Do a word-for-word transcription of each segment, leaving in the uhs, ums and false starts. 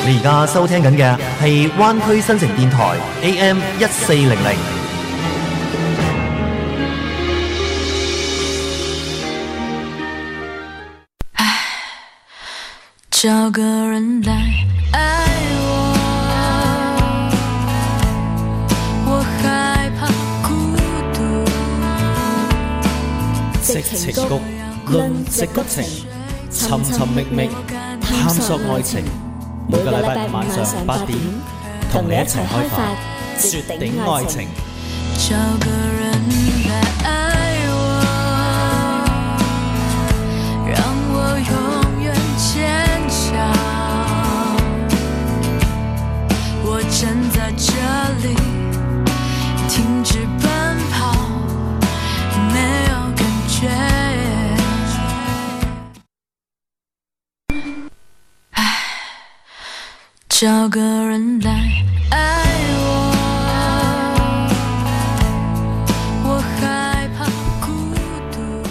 你而家收聽緊嘅係灣區新城電台 A M 一四零零。 唉，找個人來愛我，我害怕孤獨。 矽情谷，論矽谷情，尋尋覓覓，探索愛情。每個禮拜晚上八點，同你一齊開發絕頂愛情。 找個人來愛我，讓我永遠堅強。我站在這裡，停止奔跑，沒有感覺。找個人來愛我，我害怕孤獨。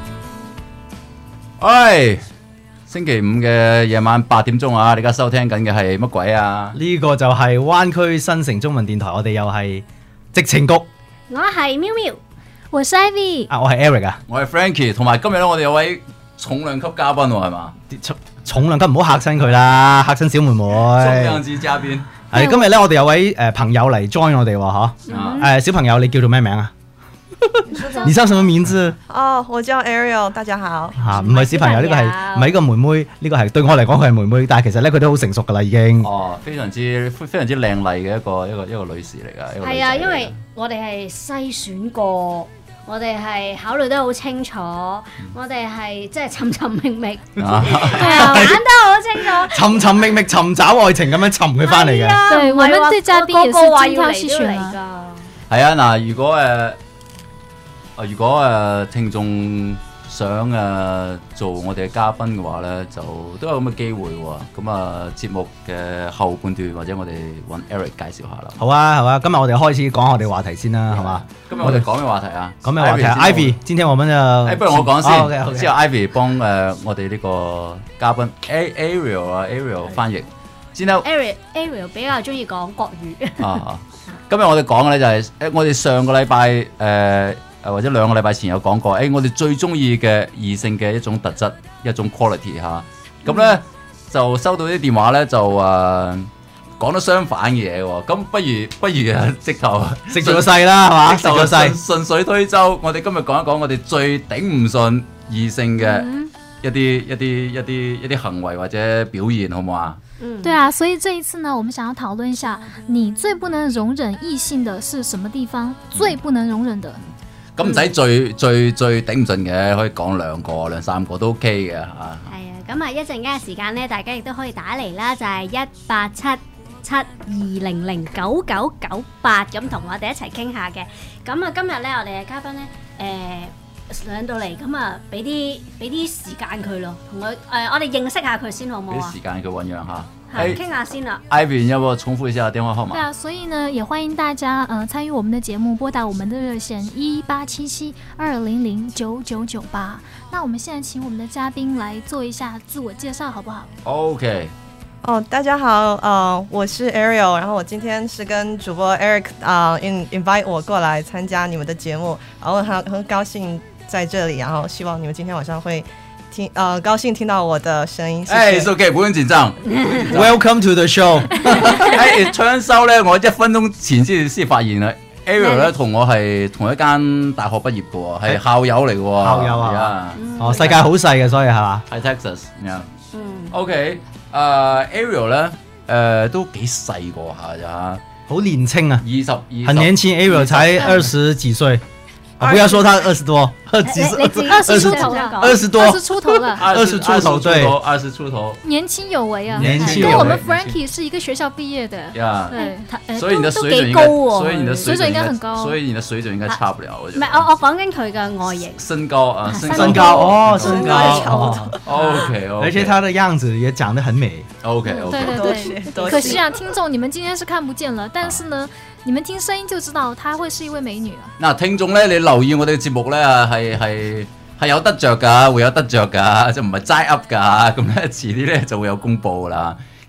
喂，星期五嘅夜晚八點鐘啊！你而家收聽緊嘅係乜鬼啊？ 呢個就係灣區新城中文電台，我哋又係矽情谷。 我係喵喵，我是 Ivy， 啊，我係 Eric 啊， 我係 Frankie， 同埋今日咧，我哋有位重量級嘉賓喎，係嘛？ 重重量級唔好嚇親佢啦，嚇親小妹妹。 重量級嘉賓係今日咧，我哋有位誒朋友嚟 join 我哋喎，嗬。誒小朋友，你叫做咩名啊？你叫什麼名字？ 哦，我叫 Ariel， 大家好。 嚇，唔係小朋友，呢個係唔係呢個妹妹？呢個係對我嚟講佢係妹妹，但係其實咧佢都好成熟噶啦已經。 哦，非常之非常之靚麗嘅一個一個一個女士嚟㗎。 係啊，因為我哋係篩選過。我哋係考慮得好清楚，我哋係即係尋尋覓覓，係啊，玩得好清楚， 尋尋覓覓尋找愛情咁樣尋佢翻嚟嘅。 對，我們對嘉賓也是精挑細選㗎。 係啊，嗱，如果誒啊、呃，如果誒、呃、聽眾想誒、呃、做我哋嘅嘉賓嘅話咧，就都有咁嘅機會喎。咁啊，節目嘅後半段或者我哋揾 Eric 介紹下啦。 好啊，好啊，今日我哋開始講我哋話題先啦，係嘛？ 今日我哋講咩話題啊？ 講咩話題 ？Ivy， 今天我們就誒，不如我講先， 哦 okay, okay. 之後 Ivy 幫誒、呃、我哋呢個嘉賓 A Ariel 啊 Ariel 翻譯。之後 Ariel Ariel 比較中意講國語。 啊，今日我哋講嘅咧就係、是、誒，我哋上個禮拜誒。呃或者兩個禮拜前有講過，誒、欸，我哋最中意嘅異性嘅一種特質，一種 quality 嚇。咁咧、嗯、就收到啲電話咧，就誒、呃、講得相反嘅嘢喎。咁不如不如啊，直頭食咗勢啦，係嘛？食咗勢， 順水推舟。我哋今日講一講我哋最頂唔順異性嘅一啲、嗯、一啲一啲一啲行為或者表現，好唔好啊？ 嗯，對啊，所以這一次呢，我們想要討論一下，你最不能容忍異性的是什麼地方？最不能容忍的。 咁唔使最最最頂唔順嘅，可以講兩個兩三個都 OK 嘅嚇。係啊， 咁啊一陣間嘅時間咧，大家亦都可以打嚟啦，就係一八七七二零零九九九八，咁同我哋一齊傾下嘅。咁啊今日咧，我哋嘅嘉賓咧誒上到嚟，咁啊俾啲俾啲時間佢咯，同佢誒我哋認識下佢先好唔好啊？ 俾時間佢醖釀下。 傾下先啦 Ivy 要不要重複一下電話號碼？ 對啊，所以呢，也歡迎大家呃參與我們的節目，撥打我們的熱線一八七七二零零九九九八。那我們現在請我們的嘉賓來做一下自我介紹，好不好 ？OK。 哦，大家好，呃，我是 Ariel， 然後我今天是跟主播 Eric 啊、呃、in invite 我過來參加你們的節目，然後很很高興在這裡，然後希望你們今天晚上會。聽，呃，高興聽到我的聲音。 誒，it's okay，不用緊張。 Welcome to the show。 誒，唱收咧，我一分鐘前先先發現啦。Ariel 咧同我係同一間大學畢業嘅喎，係校友嚟嘅喎。 校友啊，哦，世界好細嘅，所以係嘛？ 喺 Texas，嗯。OK，誒 Ariel 咧，誒都幾細個下咋， 好年輕啊， 二十二， 很年輕 ，Ariel 才二十幾歲。啊、不要說他二十多，二十二十出頭， 二十多， 二十出頭了， 二十出頭，對， 二十出頭， 年輕有為啊， 年輕有為。 跟我們 Frankie 是一個學校畢業的， 對，所以你的水準應該，所以你的水準應該很高，所以你的水準應該差不了。 唔係，我我講緊佢嘅外形， 身高啊， 身高哦，身高 ，OK， 而且他的樣子也長得很美 ，OK， 對對對。可惜啊，聽眾你們今天是看不見了，但是呢。你們聽聲音就知道，她會是一位美女啊！ 嗱，聽眾咧，你留意我哋嘅節目咧，係係係有得着㗎，會有得着㗎，就唔係齋噏㗎。咁咧，遲啲咧就會有公佈㗎啦。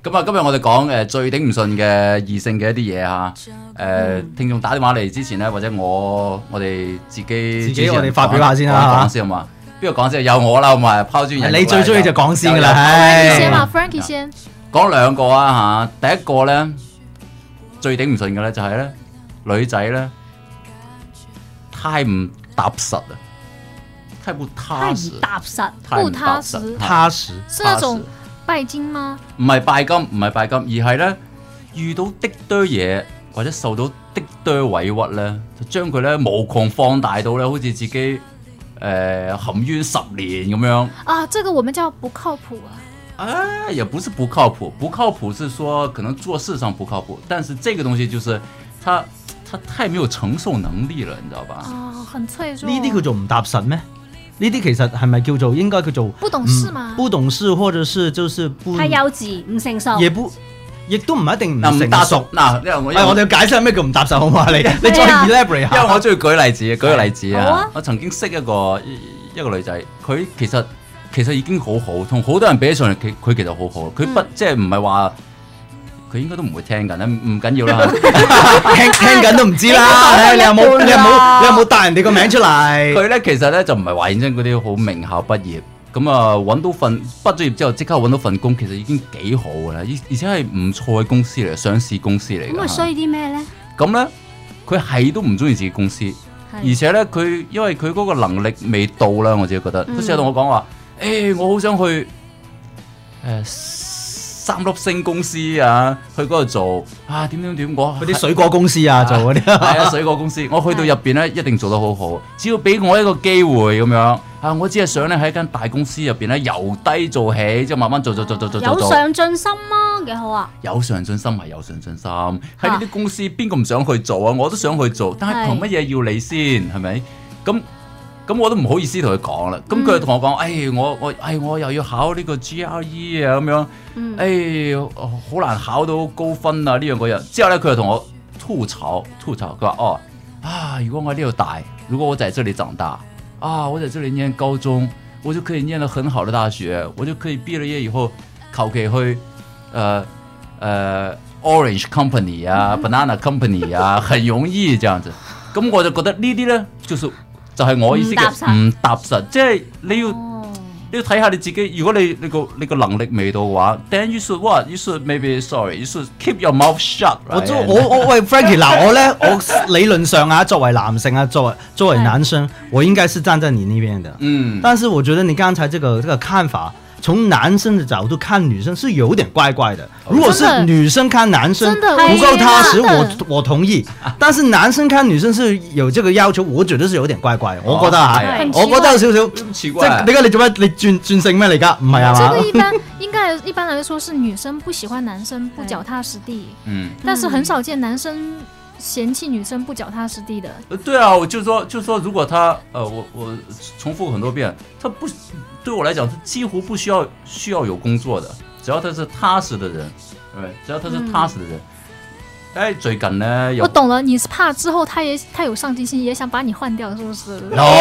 咁啊，今日我哋講誒最頂唔順嘅異性嘅一啲嘢嚇，誒聽眾打電話嚟之前咧，或者我我哋自己自己我哋發表下先啦， 講先好嘛？邊個講先？有我啦，好嘛？拋磚引玉。 你最中意就講先㗎啦， 係。先嘛 ，Frankie 先。 講兩個啊嚇，第一個咧最頂唔順嘅咧就係咧女仔咧太唔踏實啊，太不踏實， 太唔踏實， 不踏實， 踏實， 是那種拜金嗎？ 唔係拜金，唔係拜金，而係咧遇到的多嘢或者受到的多委屈咧，就將佢咧無窮放大到咧，好似自己誒、呃、含冤十年咁樣。 啊，這個我們叫不靠譜啊。 啊，也不是不靠譜，不靠譜是說可能做事上不靠譜，但是這個東西就是他他太沒有承受能力了，你知道吧？ 哦，很脆弱。 呢啲叫做唔踏實咩？呢啲其實係咪叫做應該叫做不懂事嘛？ 不懂事，或者是就是不太幼稚，唔成熟。 也不，亦都唔一定唔成熟。 嗱，因為我係我哋要解釋咩叫唔踏實好嘛？你你再 elaborate 下。 因為我中意舉例子，舉個例子啊！我曾經識一個一個女仔，佢其實。其實已經好好，同好多人比起上嚟，佢佢其實好好。佢不、嗯、即係唔係話，佢應該都唔會聽緊咧，唔緊要啦。 聽聽緊都唔知啦。你有冇你有冇你有冇帶人哋個名出嚟？ 佢咧其實咧就唔係話認真嗰啲好名校畢業，咁啊揾到份畢咗業之後即刻揾到份工，其實已經幾好㗎啦，而而且係唔錯嘅公司嚟，上市公司嚟。 咁啊衰啲咩咧？ 咁咧佢係都唔中意自己公司，而且咧佢因為佢嗰個能力未到啦，我自己覺得。佢成日同我講話。誒、欸，我好想去誒、呃、三粒星公司啊，去嗰度做啊，點點點，我嗰啲水果公司啊，啊做嗰啲係啊，水果公司，我去到入邊咧，一定做得好好，只要俾我一個機會咁樣啊，我只係想咧喺間大公司入邊咧由低做起，之後慢慢做做做做做做， 有上進心啊，幾好啊！ 有上進心係有上進心，喺呢啲公司邊個唔想去做啊？我都想去做，但係憑乜嘢要你先？係咪咁？咁我都唔好意思同佢講啦，咁佢同我講，誒、哎、我我誒、哎、我又要考呢個 G R E 啊咁樣，誒、嗯、好、哎、難考到高分啊呢樣嗰樣。之後咧佢又同我吐槽吐槽，佢話哦啊，如果我喺呢度大，如果我在這裡長大，啊我在這裡念高中，我就可以念得很好的大學，我就可以畢了業以後求其去誒誒、呃呃、Orange Company 啊、嗯、Banana Company 啊，很容易這樣子。咁我就覺得呢啲咧，就是。就係、是、我意思嘅唔踏實，即係你要、哦、你要睇下你自己。如果你你個你個能力未到嘅話 ，then you should what? You should maybe sorry. You should keep your mouth shut、right? 我我我喂 Frankie 嗱，我咧我理論上啊，作為男性啊，作為作為男生，我應該是站在你那邊的。嗯，但是我覺得你剛才這個這個看法。從男生的角度看女生是有點怪怪的。如果是女生看男生不夠踏實，我我同意。但是男生看女生是有這個要求，我覺得是有點怪怪。我覺得啊，我覺得有少少奇怪。即係點解你做咩？你轉轉性咩嚟㗎？唔係啊嘛？ 這個一般應該一般來說是女生不喜歡男生不腳踏實地。嗯。但是很少見男生嫌棄女生不腳踏實地的。 對啊，我就說就說如果他，呃，我我重複很多遍，他不。對我來講，他幾乎不需要需要有工作的，只要他是踏實的人，對，只要他是踏實的人。哎、嗯，最近呢， 我懂了，你是怕之後他也他有上進心，也想把你換掉，是不是？ 哦，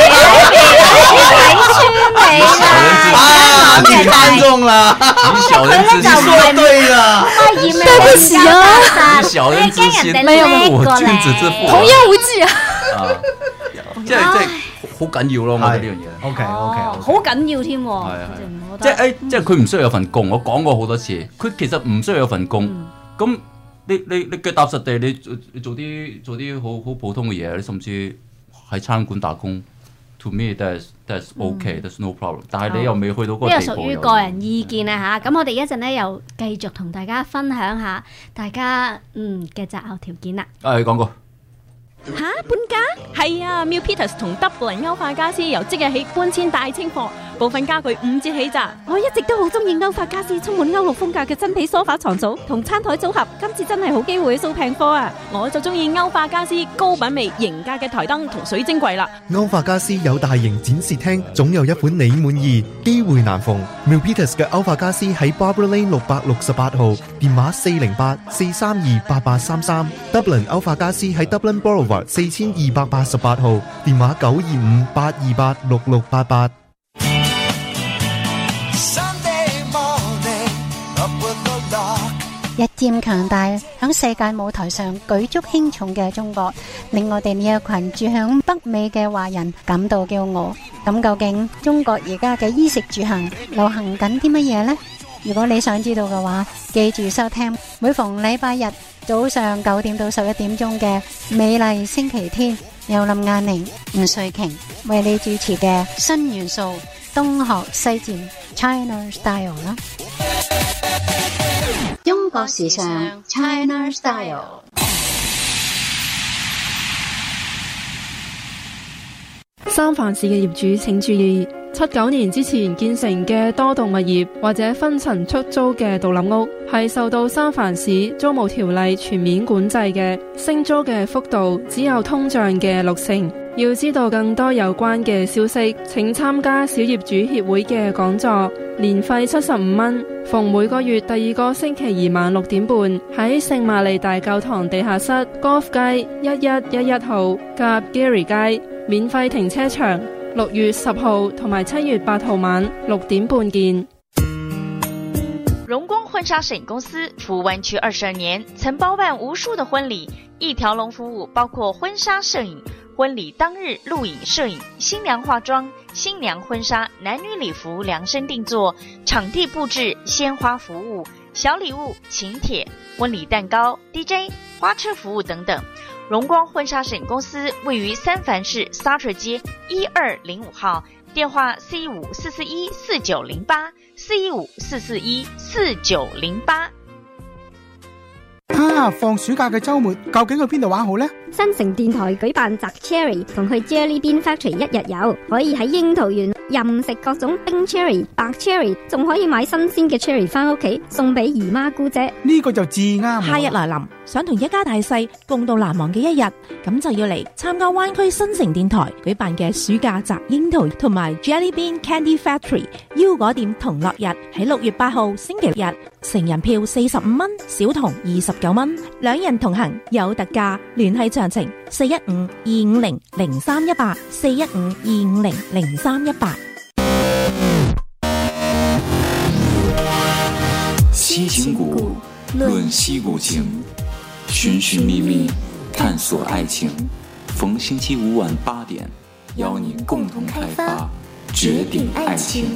啊，你看中了， 以小人之心說對了， 對不起啊， 以小人之心沒有君子之腹， 童言無忌啊。 啊，即係即係好緊要咯，我覺得呢樣嘢。 O K O K， 好緊要添。係係，即係誒，即係佢唔需要有份工。我講過好多次，佢其實唔需要有份工。咁、嗯、你你你腳踏實地，你你做啲做啲好好普通嘅嘢，你甚至喺餐館打工。To me, that's that's OK,、嗯、that's no problem。但係你又未去到嗰個地步。呢個屬於個人意見啊嚇。咁我哋一陣咧又繼續同大家分享下大家嗯嘅擇偶條件啦。 啊，你講過。 吓，搬家？係啊 ，Milpitas 同 Dublin 歐化家私由即日起搬遷大清貨，部分家具五折起咋。 我一直都好中意歐化家私充滿歐陸風格嘅真皮梳化床組同餐台組合，今次真係好機會掃平貨啊！ 我就中意歐化家私高品味型格嘅台燈同水晶櫃啦。 歐化家私有大型展示廳，總有一款你滿意，機會難逢。Milpitas 嘅歐化家私喺 Barbara Lane 六百六十八號，電話四零八四三二八八三三。Dublin 歐化家私喺 Dublin Boulevard四千二百八十八號，電話九二五八二八六六八八。 日漸強大，響世界舞台上舉足輕重嘅中國，令我哋呢一群住響北美嘅華人感到驕傲。咁究竟中國而家嘅衣食住行流行緊啲乜嘢呢？如果你想知道嘅話，記住收聽每逢禮拜日早上九點到十一點鐘嘅美麗星期天，由林亞寧、吳瑞瓊為你主持嘅新元素東學西漸 China Style 啦。中國時尚 China Style。 三藩市嘅業主請注意，七九年之前建成嘅多棟物業或者分層出租嘅獨立屋，係受到三藩市租務條例全面管制嘅，升租嘅幅度只有通脹嘅六成。要知道更多有關嘅消息，請參加小業主協會嘅講座，年費七十五蚊，逢每個月第二個星期二晚六點半喺聖瑪利大教堂地下室 Golf 街一一一一號夾 Gary 街，免費停車場。六月十號同埋七月八號晚六點半見。 荣光婚纱摄影公司服务湾区二十二年，曾包办无数的婚礼，一条龙服务包括婚纱摄影、婚礼当日录影摄影、新娘化妆、新娘婚纱、男女礼服量身定做、场地布置、鲜花服务、小礼物、请帖、婚礼蛋糕、D J、花车服务等等。荣光婚纱摄影公司位于三藩市 Sartre 街一二零五號，電話四一五四四一四九零八，四一五四四一四九零八。 啊！放暑假嘅週末，究竟去邊度玩好呢？ 新城電台舉辦摘 Cherry 同去 Jelly Bean Factory 一日遊，可以喺櫻桃園任食各種冰 Cherry、白 Cherry， 仲可以買新鮮嘅 Cherry 翻屋企送俾姨媽姑姐。 呢個就至啱。 夏日來臨，想同一家大細共度難忘嘅一日，咁就要嚟參加灣區新城電台舉辦嘅暑假摘櫻桃同埋 Jelly Bean Candy Factory 腰果店同樂日，喺六月八號星期日，成人票四十五蚊，小童二十九蚊，兩人同行有特價。聯繫詳情四一五二五零零三一八，四一五二五零零三一八。 西情谷，论西谷情，寻寻觅觅，探索爱情。逢星期五晚八点，邀你共同开发，绝顶爱情。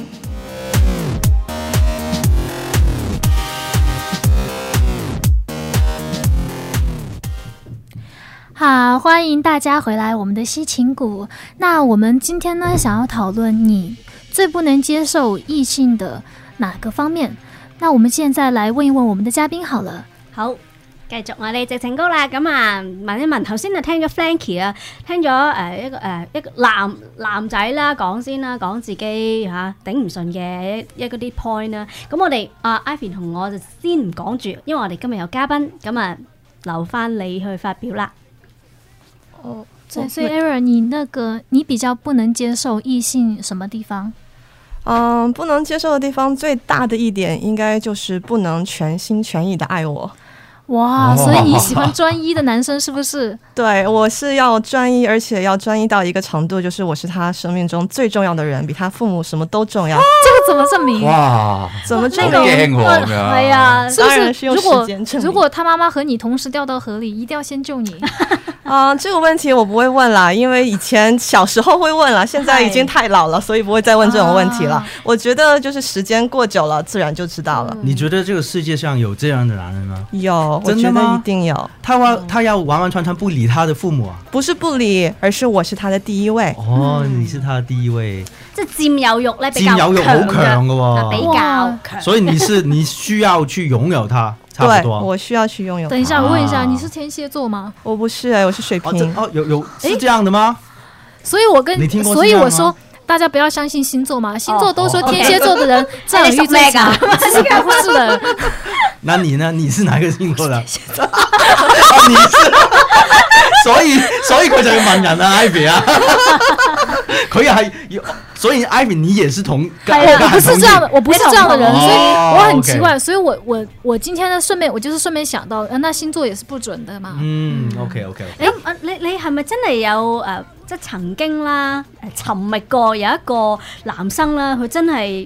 好，欢迎大家回来我们的西情谷。那我们今天呢，想要讨论你最不能接受異性的哪個方面？那我們現在來問一問我們的嘉賓好了。 好，繼續我哋直情高啦。咁啊，問一問頭先就聽咗 Frankie 啊，聽咗誒、呃、一個誒、呃、一個男男仔啦講先啦，講自己嚇、啊、頂唔順嘅一一嗰啲 point 啦。咁我哋啊 Ivy 同我就先唔講住，因為我哋今日有嘉賓，咁啊留翻你去發表啦。 哦，對，所以 Aaron， 你那個你比較不能接受異性什麼地方？ 嗯，不能接受的地方最大的一點，應該就是不能全心全意的愛我。 哇，所以你喜歡專一的男生是不是？ 對，我是要專一，而且要專一到一個程度，就是我是他生命中最重要的人，比他父母什麼都重要。 這個怎麼證明？ 哇， 怎麼證明？ 對呀，是不是？ 是用時間證明。 如果他媽媽和你同時掉到河裡，一定要先救你。 啊、呃，這個問題我不會問啦，因為以前小時候會問啦，現在已經太老了，所以不會再問這種問題了。我覺得就是時間過久了，自然就知道了。 你覺得這個世界上有這樣的男人嗎？ 有，我覺得一定有。 他要他要完完全全不理他的父母啊？ 不是不理，而是我是他的第一位。 哦，你是他的第一位。 即係佔有欲咧，比較佔有欲好強嘅喎， 比較強。 所以你是你需要去擁有他。 對，我需要去擁有。 等一下，我問一下，你是天蠍座嗎？ 我不是、欸，我是水瓶。 哦，有有是這樣的嗎？ 所以我跟你聽過，所以我說大家不要相信星座嘛，星座都說天蠍座的人佔有欲最強，其實應該不是的。 那你呢？你是哪個星座的？你是，所以所以佢就要問人啊 ，Ivy 啊，佢又係要。所以 Ivy 你也是同， 我不是這樣的，我不是這樣的人，所以我很奇怪，所以我我我今天呢順便我就是順便想到，那星座也是不準的嘛。 嗯 ，OK OK。 咁啊，你你係咪真係有誒，即係曾經啦，誒尋覓過有一個男生啦，佢真係咁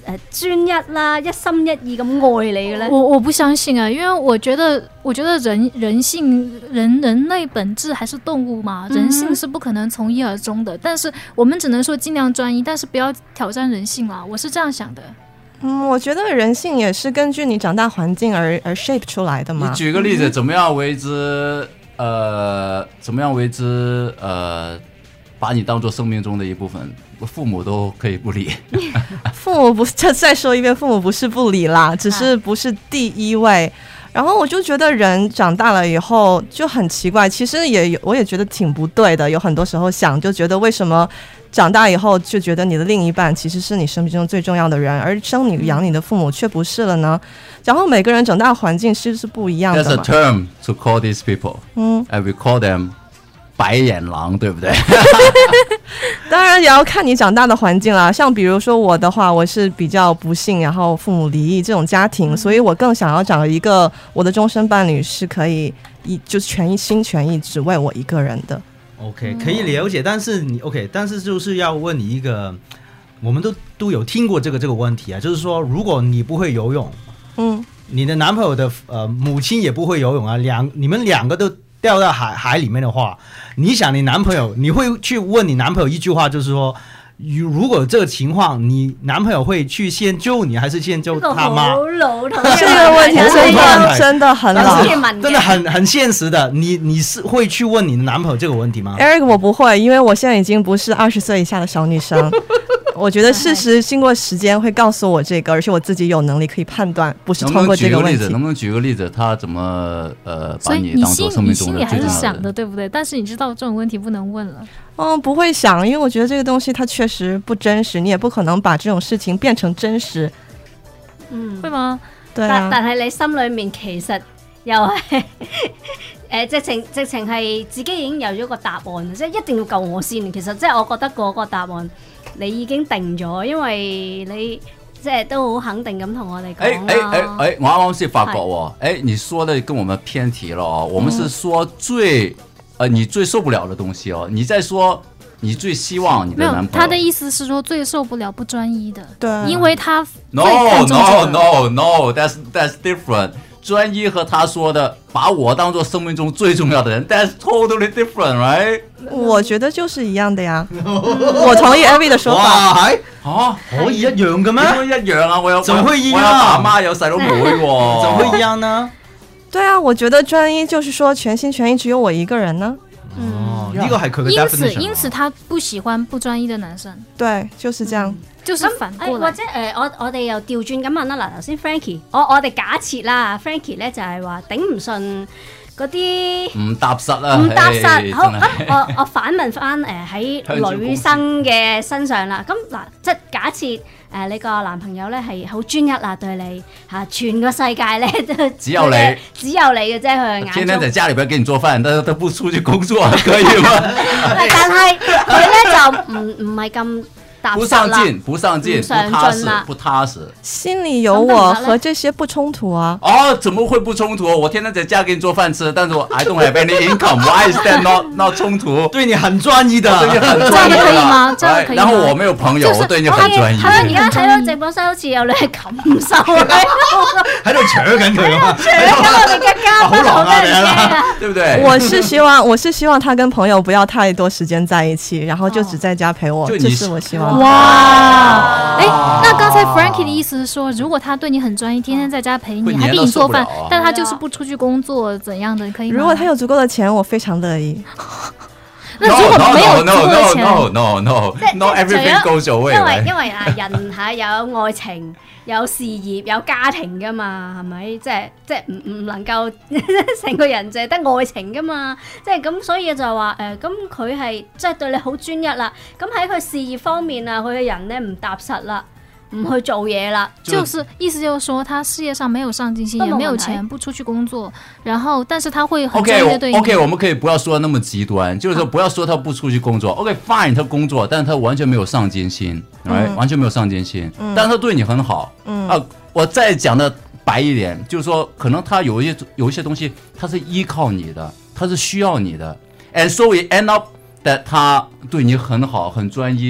誒專一啦，一心一意咁愛你嘅咧？ 我我不相信啊，因為我覺得我覺得人人性人人類本質還是動物嘛，人性是不可能從一而終的。但是我們只能說盡量專一，但是不要挑戰人性啦。我是這樣想的。 嗯，我覺得人性也是根據你長大環境而而 shape 出來的嘛。 你舉個例子，怎麼樣為之？呃，怎麼樣為之？呃，把你當做生命中的一部分，父母都可以不理。 父母不，再再說一遍，父母不是不理啦，只是不是第一位。然後我就覺得人長大了以後就很奇怪，其實也我也覺得挺不對的。有很多時候想就覺得為什麼長大以後就覺得你的另一半其實是你生命中最重要的人，而生你養你的父母卻不是了呢？然後每個人長大環境其實是不一樣的嘛。 There's a term to call these people. 嗯 and we call them 白眼狼，對不對？ 當然也要看你長大的環境啦。像比如說我的話，我是比較不幸，然後父母離異這種家庭，所以我更想要找一個我的終身伴侶是可以一就是全心全意只為我一個人的。 OK， 可以了解，但是你 OK， 但是就是要問你一個，我們都都有聽過這個這個問題啊，就是說如果你不會游泳， 嗯， 你的男朋友的呃母親也不會游泳啊，兩你們兩個都掉到海海裡面的話，你想你男朋友，你會去問你男朋友一句話，就是說，如果這個情況，你男朋友會去先救你，還是先救他媽？ 好老土， 這個問題真的真的很老， 真的很很現實的。你你是會去問你的男朋友這個問題嗎 ？Eric， 我不會，因為我現在已經不是二十歲以下的小女生。我覺得事實經過時間會告訴我這個，而且我自己有能力可以判斷，不是通過這個問題。 能不能舉個例子？他怎麼呃把你當做生命中的最重要的人？所以你心你心裡還是想的， 對不對？但是你知道這種問題不能問了。 嗯，不會想，因為我覺得這個東西它確實不真實，你也不可能把這種事情變成真實。 嗯， 會嗎？ 對啊。 但但係你心裏面其實又係誒，直情直情係自己已經有咗個答案，即係一定要救我先。其實即係我覺得嗰個答案你已經定咗，因為你即係都好肯定咁同我哋講啦。誒誒誒誒，我啱啱先發覺喎，誒，你說的跟我們偏題了哦，我們是說最。呃，你最受不了的東西哦，你在說你最希望你的男朋友。 沒有，他的意思是說最受不了不專一的， 對， 因為他 no no no no that's that's different。專一和他說的把我當做生命中最重要的人 ，that's totally different right？ 我覺得就是一樣的呀，我同意 Abby 的說法。 哇，係啊， 可以一樣嘅咩？ 點會一樣啊？我有怎麼會一樣？ 我有爸媽有細佬妹喎， 怎麼會一樣呢？ 對啊，我覺得專一就是說全心全意只有我一個人呢。 哦，呢個係佢嘅 definition。 因此，因此他不喜歡不專一的男生。 對，就是這樣。嗯、 就是反過來。 或者誒、呃，我我哋又調轉咁問啦。嗱，頭先 Frankie， 我我哋假設啦 ，Frankie 咧就係話頂唔順嗰啲唔踏實啦， 唔踏實。好，咁我我反問翻誒喺女生嘅身上啦。咁嗱，即係假設。誒、呃，你個男朋友咧係好專一啦，對你嚇、啊，全個世界咧都只有你， 只有你嘅啫，佢眼中。 天天在家裏邊給你做飯，但係都不出去工作，可以嗎？ 但係佢咧就唔唔係咁踏實啦， 不上進，不上進，不踏實，不踏實。 心裏有我和這些不衝突啊。 哦，怎麼會不衝突？我天天在家給你做飯吃，但是我 I don't have any income，why is that not not 衝突？ 對你很專一的， 對你很專一的， 可以嗎？這樣可以嗎？ 然後我沒有朋友，我對你很專一。 而家睇到直播室好似有兩禽獸喺度搶緊佢啊！ 搶緊我哋嘅嘉賓，好得人驚啊！ 對不對？ 我是希望，我是希望他跟朋友不要太多時間在一起，然後就只在家陪我，這是我希望。 哇！哎，那剛才 Frankie 的意思是說，如果他對你很專一，天天在家陪你，還給你做飯，但他就是不出去工作，怎樣的可以嗎？ 如果他有足夠的錢，我非常樂意。 那如果沒有足夠的錢 ，no no no no no everything goes away。 因為因為啊，人係有愛情、有事業、有家庭噶嘛，係咪？即係即係唔唔能夠成個人淨係得愛情噶嘛？即係咁，所以就話誒，咁佢係即係對你好專一啦。咁喺佢事業方面啊，佢嘅人咧唔踏實啦。唔去做嘢啦， 就是意思就是說，他事業上沒有上進心，也沒有錢，不出去工作，然後但是他會很專業對你。 OK OK，我們可以不要說那麼極端，就是說不要說他不出去工作。OK fine，他工作，但是他完全沒有上進心，嗯 right? 完全沒有上進心，嗯、但是他對你很好。嗯啊，我再講得白一點，就是說可能他有一些有一些東西，他是依靠你的，他是需要你的，and so we end up that 他對你很好，很專一。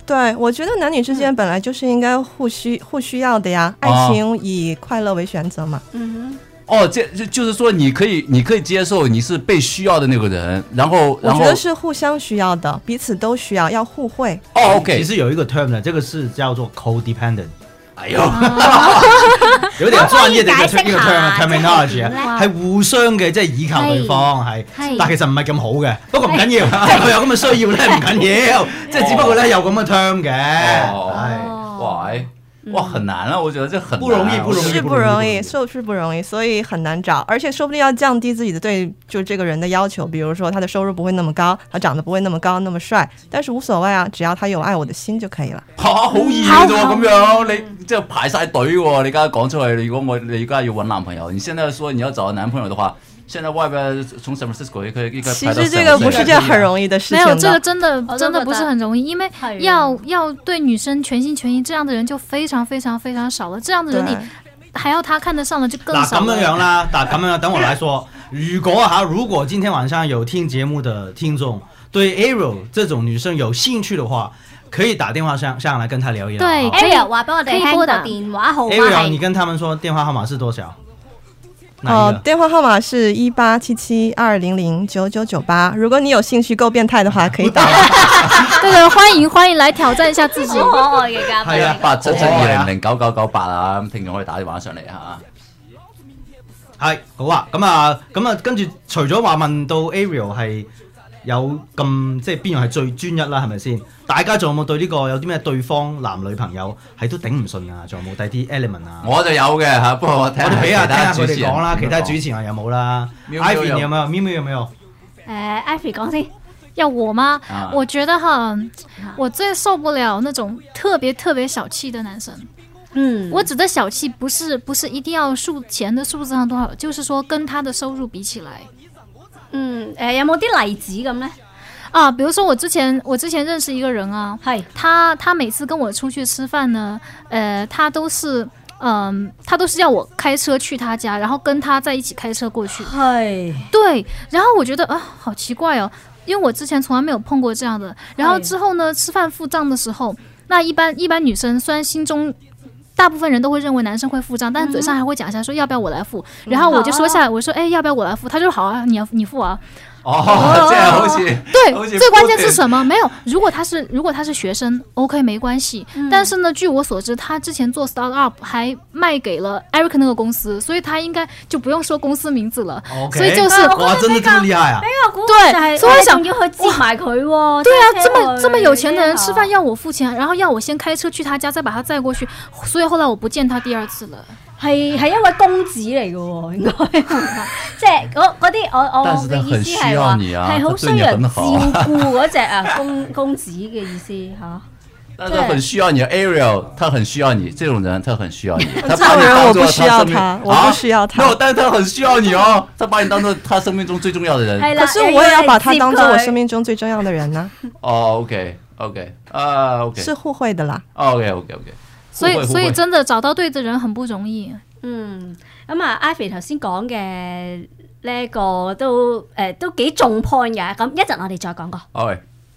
对，我觉得男女之间本来就是应该互需互需要的呀，爱情以快乐为选择嘛。 嗯哼。哦，这就就是说，你可以，你可以接受你是被需要的那个人，然后，然后我觉得是互相需要的，彼此都需要，要互惠。 哦 ，OK， 其实有一个 term 的，这个是叫做 codependent。 哎呦， 有點專業嘅一個 terminology 啊，係互相嘅，即係依靠對方係，但其實唔係咁好嘅。不過唔緊要，即係佢有咁嘅需要咧，唔緊要，即係只不過咧有咁嘅 term 嘅。 係，哇！哇，很難啊！我覺得這很不容易，不容易， 是不容易，就是不容易，所以很難找，而且說不定要降低自己的對就這個人的要求，比如說他的收入不會那麼高，他長得不會那麼高那麼帥，但是無所謂啊，只要他有愛我的心就可以了。 嚇，好易嘅啫喎，咁樣你即係排晒隊喎，你而家講出嚟，如果我你而家要揾男朋友，你現在說你要找男朋友的話。現在外邊從 San Francisco 可以應該其實這個不是件很容易的事情的。 沒有，這個真的真的不是很容易，因為要要對女生全心全意，這樣的人就非常非常非常少了。這樣的人你還要他看得上了就更少了。 嗱咁樣樣啦，但咁樣等我來說，如果哈，如果今天晚上有聽節目的聽眾對 Ariel 這種女生有興趣的話，可以打電話上上來跟他聊一聊。 對 ，Ariel 話俾我哋聽個電話號碼係。 Ariel，你跟他們說電話號碼是多少？ 哦，電話號碼是一八七七二零零九九九八。如果你有興趣夠變態的話，可以打。 對對，歡迎歡迎來挑戰一下自己。 可愛嘅嘉賓。 係啊，八七七二零零九九九八啊，咁聽眾可以打電話上嚟嚇。 係好啊，咁啊，咁啊，跟住除咗話問到 Ariel 係有咁即係邊樣係最專一啦，係咪先？大家仲有冇對呢個有啲咩對方男女朋友係都頂唔順啊？仲有冇第啲 element 啊？ 我就有嘅嚇，不過我聽我哋俾下聽下佢哋講啦， 其他主持人有冇啦 ？Ivy 你有冇？咪咪有沒有？ 誒 ，Ivy 講先。 要我嗎？ 啊、 我覺得哈，我最受不了那種特別特別小氣的男生。 嗯， 我指的小氣不是不是一定要數錢的數字上多少，就是說跟他的收入比起來。 嗯，誒，有冇啲例子咁呢？ 啊，比如說我之前我之前認識一個人啊，他他每次跟我出去吃飯呢，呃，他都是嗯、呃，他都是要我開車去他家，然後跟他在一起開車過去。 係， 對，然後我覺得啊，好奇怪哦，因為我之前從來沒有碰過這樣的。然後之後呢，吃飯付賬的時候，那一般一般女生雖然心中大部分人都會認為男生會付賬，但是嘴上還會講一下說要不要我來付。嗯、然後我就說下來，我說哎要不要我來付？他就好啊，你要你付啊。 哦，這樣好似對，最關鍵是什麼？沒有，如果他是如果他是學生 ，OK 沒關係。嗯、但是呢，據我所知，他之前做 startup 還賣給了 Eric 那個公司，所以他應該就不用說公司名字了。 Okay, 所以就是哇，真的這麼厲害啊！ 對，所以我想要去接埋佢喎。 對啊，這麼這麼有錢的人吃飯要我付錢，然後要我先開車去他家，再把他載過去，所以後來我不見他第二次了。 係係一位公子嚟嘅喎，應該即係嗰嗰啲我我嘅意思係話係好需要人照顧嗰隻啊公公子嘅意思嚇。 但是很需要你 Ariel， 他很需要你，這種人他很需要你。 這種人我不需要他，我不需要他。 沒有，但是他很需要你哦，他把你當做他生命中最重要的人。 可是我也要把他當做我生命中最重要的人呢。 哦 ，OK OK 啊 OK， 是互惠的啦。 OK OK OK。 所以所以真的找到對的人很不容易。 嗯，咁啊，Ivy 頭先講嘅呢個都誒、呃、都幾重 point 嘅，咁一陣我哋再講過。 好。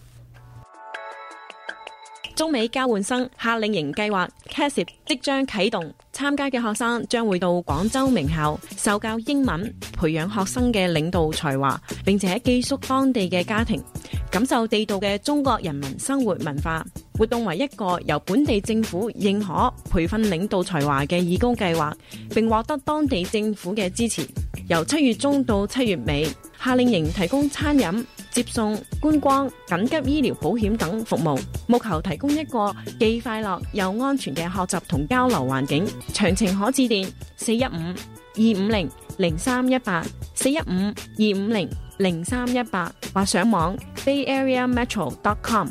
中美交換生夏令營計劃 C A S I P 即將啟動，參加嘅學生將會到廣州名校受教英文，培養學生嘅領導才華，並且寄宿當地嘅家庭，感受地道嘅中國人民生活文化。活動為一個由本地政府認可培訓領導才華嘅義工計劃，並獲得當地政府嘅支持。由七月中到七月尾，夏令營提供餐飲、接送、觀光、緊急醫療保險等服務，務求提供一個既快樂又安全嘅學習同交流環境。詳情可致電四一五二五零零三一八 四一五二五零零三一八或上網 bay area metro dot com。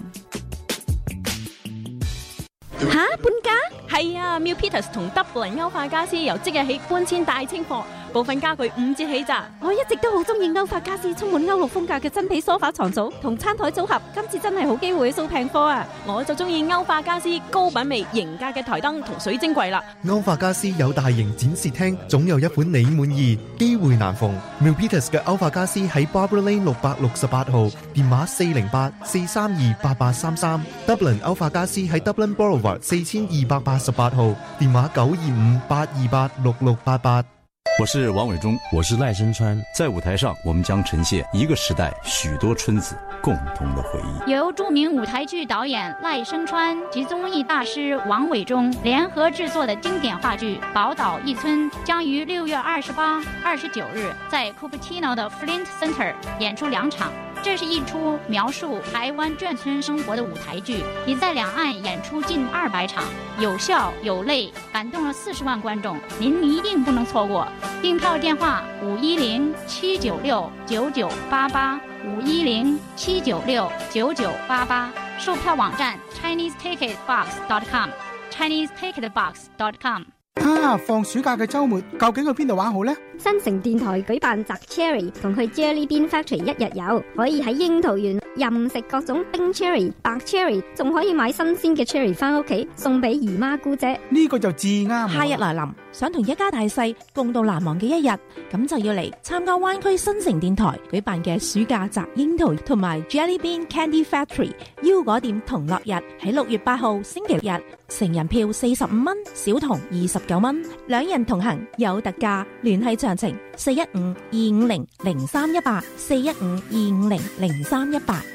吓，搬家？係啊 ，Milpitas 同 Dublin 歐化家私由即日起搬遷大清貨， 部分家具五折起咋。 我一直都好中意歐發家私充滿歐陸風格嘅真皮梳化床組同餐台組合，今次真係好機會掃平貨啊！ 我就中意歐化家私高品味型價嘅台燈同水晶櫃啦。 歐化家私有大型展示廳，總有一款你滿意，機會難逢。Milpitas 嘅歐化家私喺 Barbara Lane 六百六十八號，電話四零八四三二八八三三。Dublin 歐化家私喺 Dublin Boulevard 四千二百八十八號，電話九二五八二八六六八八。 我是王偉忠，我是賴聲川。在舞台上，我們將呈現一個時代許多春子共同的回憶。 由著名舞台劇導演賴聲川及綜藝大師王偉忠聯合製作的經典話劇《寶島一村》將於六月二十八、二十九日在 Cupertino 的 Flint Center 演出兩場。這是一出描述台灣眷村生活的舞台劇，已在兩岸演出近二百場，有笑有淚，感動了四十萬觀眾，您一定不能錯過。訂票電話五一零七九六九九八八五一零七九六九九八八，售票網站 Chinese Ticket Box dot com Chinese Ticket Box dot com。 啊，放暑假嘅週末究竟去邊度玩好呢？ 新城電台舉辦摘 Cherry 同去 Jelly Bean Factory 一日遊，可以喺櫻桃園任食各種冰 Cherry、白 Cherry， 仲可以買新鮮嘅 Cherry 翻屋企送俾姨媽姑姐。 呢個就至啱。 夏日來臨，想同一家大細共度難忘嘅一日，咁就要嚟參加灣區新城電台舉辦嘅暑假摘櫻桃同埋 Jelly Bean Candy Factory 腰果店同樂日，喺六月八號星期日，成人票四十五蚊，小童二十九蚊，兩人同行有特價。聯繫詳情四一五二五零零三一八四一五二五零零三一八。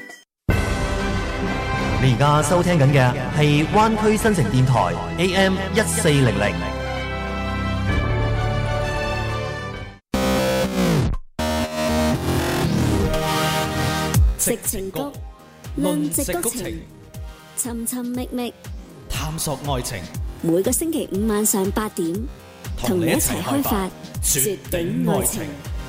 你而家收聽緊嘅係灣區新城電台 A M 一四零零。 矽情谷，論矽谷情，尋尋覓覓， 探索愛情。 每個星期五晚上八點，同你一齊開發絕頂愛情。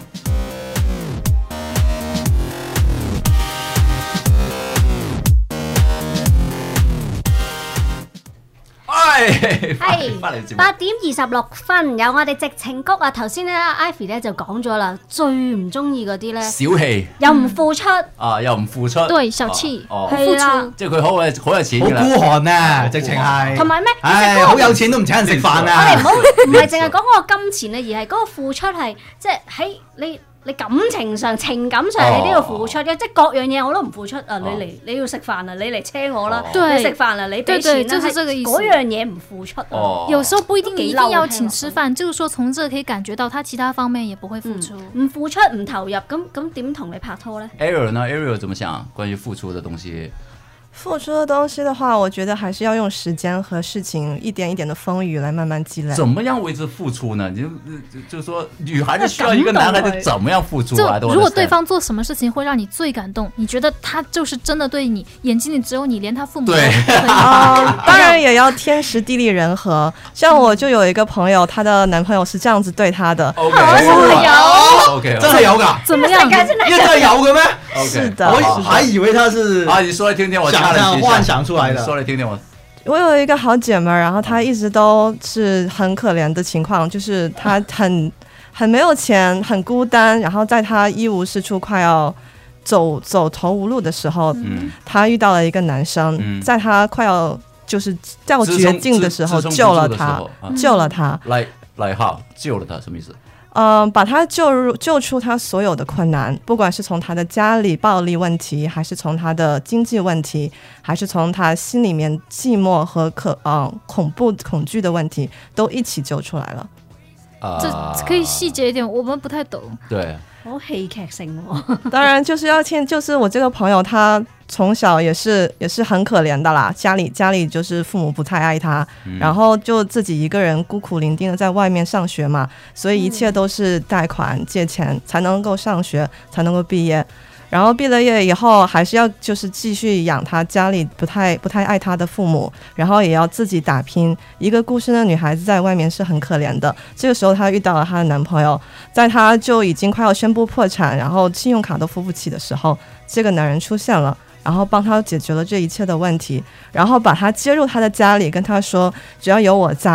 係八點二十六分，有我哋矽情谷啊！頭先咧 ，Ivy 咧就講咗啦，最唔中意嗰啲咧， 小氣， 又唔付出， 啊，又唔付出， 對，小氣， 係啦， 即係佢好好有錢， 好孤寒啊，直情係， 同埋咩？ 唉，好有錢都唔請人食飯啊！ 我哋唔好唔係淨係講嗰個金錢啊，而係嗰個付出係即係喺你。你感情上、情感上你都要付出嘅，即係各樣嘢我都唔付出啊！你嚟你要食飯啊，你嚟車我啦，你食飯啊，你俾錢啦，嗰樣嘢唔付出啊！ 有時候不一定一定要請吃飯，就是說從這可以感覺到他其他方面也不會付出， 唔付出唔投入，咁咁點同你拍拖呢 ？Ariel 呢 ？Ariel 怎麼想關於付出的東西？ 付出的東西的話，我覺得還是要用時間和事情一點一點的風雨來慢慢積累。 怎麼樣為之付出呢？就就是說，女孩子需要一個男孩子怎麼樣付出啊？ 如果對方做什麼事情會讓你最感動，你覺得他就是真的對你，眼睛裏只有你，連他父母都可以。 哦，當然也要天時地利人和。像我就有一個朋友，她的男朋友是這樣子對她的。 OK， 有 OK， 真係有㗎？ 怎麼樣？ 因為真係有嘅咩？ 是的， 我還以為他是啊，你說來聽聽，我想象幻想出來的。 說來聽聽我。 我有一個好姐妹，然後她一直都是很可憐的情況，就是她很很沒有錢，很孤單，然後在她一無是處，快要走走投無路的時候，嗯，她遇到了一個男生，嗯，在她快要就是在我絕境的時候救了她，啊，救了她。 來來哈，救了她什麼意思？ 嗯，把他救入救出他所有的困難，不管是從他的家裡暴力問題，還是從他的經濟問題，還是從他心裡面寂寞和可嗯恐怖恐懼的問題，都一起救出來了。 啊，這可以細節一點，我們不太懂。 對， 好戲劇性哦。 當然就是要聽，就是我這個朋友他從小也是也是很可憐的啦，家裡家裡就是父母不太愛他，嗯，然後就自己一個人孤苦伶仃的在外面上學嘛，所以一切都是貸款借錢才能夠上學，才能夠畢業。然後畢了業以後，還是要就是繼續養他家裡不太不太愛他的父母，然後也要自己打拼。一個孤身的女孩子在外面是很可憐的。這個時候，她遇到了她的男朋友，在她就已經快要宣布破產，然後信用卡都付不起的時候，這個男人出現了，然後幫她解決了這一切的問題，然後把她接入他的家裡，跟她說，只要有我在，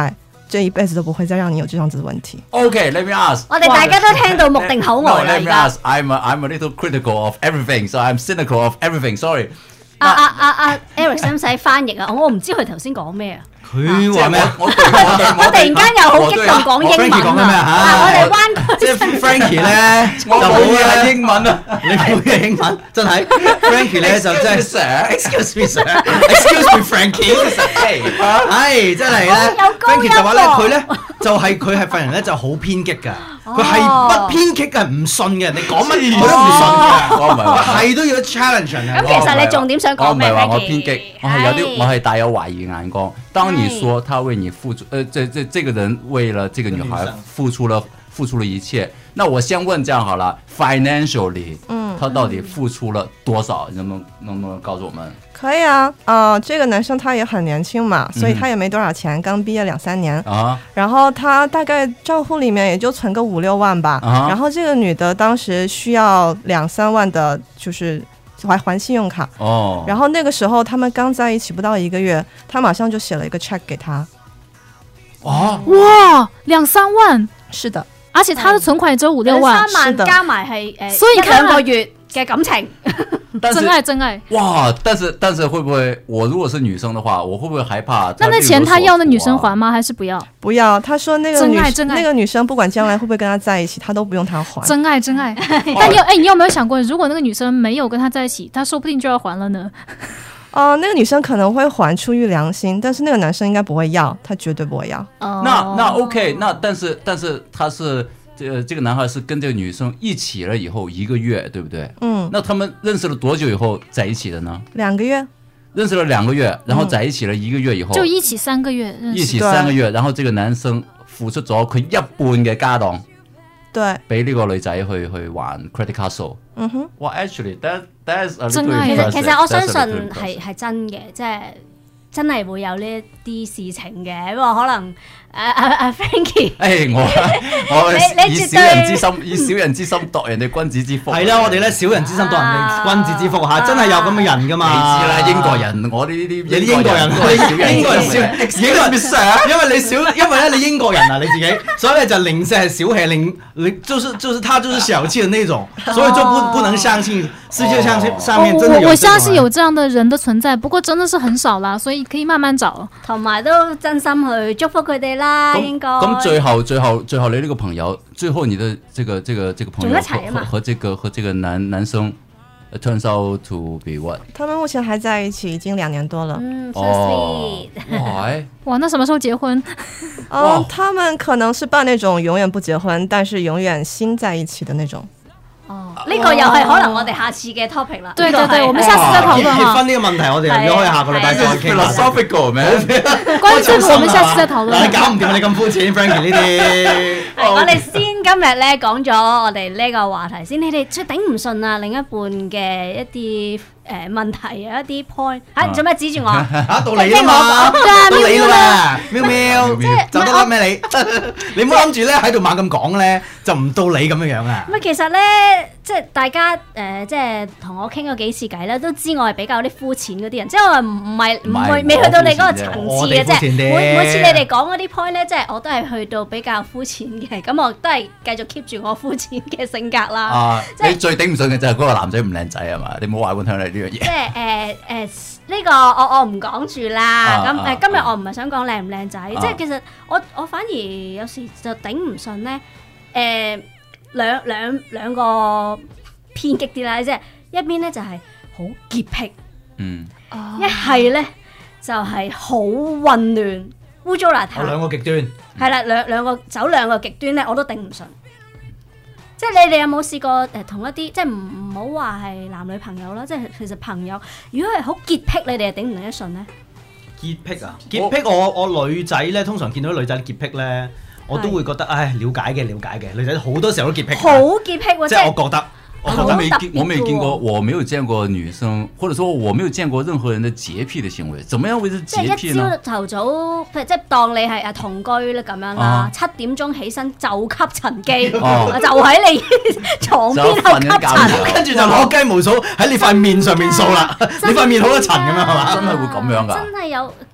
这一辈子都不會再讓你有這樣子的問題。 Okay, let me ask。 我哋大家都聽到目定口呆啦。 No, let me ask. I'm a, I'm a little critical of everything, so I'm cynical of everything. Sorry。 阿阿阿阿 Eric 使唔使翻譯啊？我唔知佢頭先講咩啊。 佢話咩？ 我突然間又好激動講英文啊！我哋灣即係 Frankie 咧，就冇嘢英文啊！你冇嘢英文，真係 Frankie 咧就真係 Excuse me sir，Excuse me Frankie，係真係咧 Frankie 就話咧佢咧就係佢係份人咧就好偏激㗎。佢係不偏激嘅，唔信嘅，人哋講乜佢都唔信嘅， 我唔係話係都要 challenge 人嘅。咁其實你重點想講咩？ 我唔係話我偏激，我係有啲我係帶有懷疑眼光。當你說他為你付出，呃，這這這個人為了這個女孩付出了付出了一切，那我先問這樣好了 ，financially，嗯，他到底付出了多少？能不能能不能告訴我們？ 可以啊，呃，這個男生他也很年輕嘛，所以他也沒多少錢，剛畢業兩三年，啊，然後他大概賬戶裡面也就存個五六萬吧，啊，然後這個女的當時需要兩三萬的，就是還還信用卡，哦，然後那個時候他們剛在一起不到一個月，他馬上就寫了一個 check 給他， 哦，哇，兩三萬， 是的， 而且他的存款也只有五六萬， 兩三萬加埋係誒， 所以一兩個月嘅感情。 真愛真愛哇！但是但是會不會我如果是女生的話，我會不會害怕？ 那那錢他要那女生還嗎？還是不要？ 不要。他說那個女真愛真愛那個女生不管將來會不會跟他在一起，他都不用他還。 真愛真愛。但你有哎，你有沒有想過，如果那個女生沒有跟他在一起，他說不定就要還了呢？ 哦、呃，那個女生可能會還出於良心，但是那個男生應該不會要，他絕對不會要。 哦、那那 OK， 那但是但是他是。這個這個男孩是跟這個女生一起了以後一個月，對不對？嗯。那他們認識了多久以後在一起的呢？ 兩個月。 認識了兩個月，然後在一起了一個月以後。 就一起三個月。 一起三個月，然後這個男生付出咗佢一半嘅家當， 對， 俾呢個女仔去去還 credit card 數。嗯哼。哇 ，actually that that is a little impressive。 其實我相信係係真嘅，即係真係會有呢一啲事情嘅，不過可能。誒誒誒 Frankie， 誒我我以小人之心以小人之心度人哋君子之腹。 係啦，我哋咧小人之心度人哋君子之腹嚇，真係有咁嘅人噶嘛？ 你知啦，英國人，我哋呢啲你啲英國人，英國人小，英國人小，因為你小，因為咧你英國人啊你自己，所以咧就零舍係小氣，零零就是就是他就是小氣的那種，所以就不不能相信世界上上面真的有。 我我相信有這樣的人的存在，不過真的是很少啦，所以可以慢慢找， 同埋都真心去祝福佢哋啦。應該咁最後最後最後你呢個朋友，最後你的這個這個這個朋友和和這個和這個男男生 turns out to be what？ 他們目前還在一起，已經兩年多了。 嗯 so sweet 哇哇，那什麼時候結婚？ 嗯，他們可能是辦那種永遠不結婚，但是永遠心在一起的那種。 哦，呢個又係可能我哋下次嘅 topic 啦。 對對對，我們下次再討論哈。 結婚呢個問題，我哋如果可以下個禮拜再傾。 philosophical 咩？ 關於這個，我們下次再討論。 你搞唔掂，你咁膚淺 ，Frankie 呢啲。 我哋先今日咧講咗我哋呢個話題先，你哋最頂唔順啊另一半嘅一啲誒問題啊一啲 point 嚇，做咩指住我？ 嚇到你啦嘛，到你啦，喵喵，就得啦咩你？你唔好諗住咧喺度猛咁講咧，就唔到你咁樣樣啊！ 唔係其實咧，即係大家誒，即係同我傾過幾次偈咧，都知我係比較啲膚淺嗰啲人，即係我唔唔係唔會未去到你嗰個層次嘅啫。每每次你哋講嗰啲 point 咧，即係我都係去到比較膚淺嘅，咁我都係繼續 keep 住我膚淺嘅性格啦。 啊，你最頂唔順嘅就係嗰個男仔唔靚仔係嘛？你唔好話我聽你呢樣嘢。 即係誒誒呢個我我唔講住啦。咁誒今日我唔係想講靚唔靚仔，即係其實我我反而有時就頂唔順咧。誒兩兩兩個偏激啲啦，即係一邊咧就係好潔癖，嗯，一係咧就係好混亂、污糟邋遢。 兩個極端。 係啦，兩兩個走兩個極端咧，我都頂唔順。即係你哋有冇試過誒同一啲即係唔唔好話係男女朋友啦，即係其實朋友，如果係好潔癖，你哋係頂唔頂得順咧？ 潔癖啊！潔癖我我女仔咧，通常見到女仔潔癖咧。我都會覺得，唉，了解嘅，了解嘅，女仔好多時候都潔癖。 好潔癖喎！ 即係我覺得。 我我沒見我沒見過，我沒有見過女生，或者說我沒有見過任何人的潔癖的行為。怎麼樣為之潔癖呢？ 即係一朝頭早，譬如即係當你係啊同居咧咁樣啦，七點鐘起身就吸塵機，就喺你床邊度吸塵， 跟住就攞雞毛掃喺你塊面上面掃啦。你塊面好多塵咁樣係嘛？ 真係會咁樣㗎？ 真係有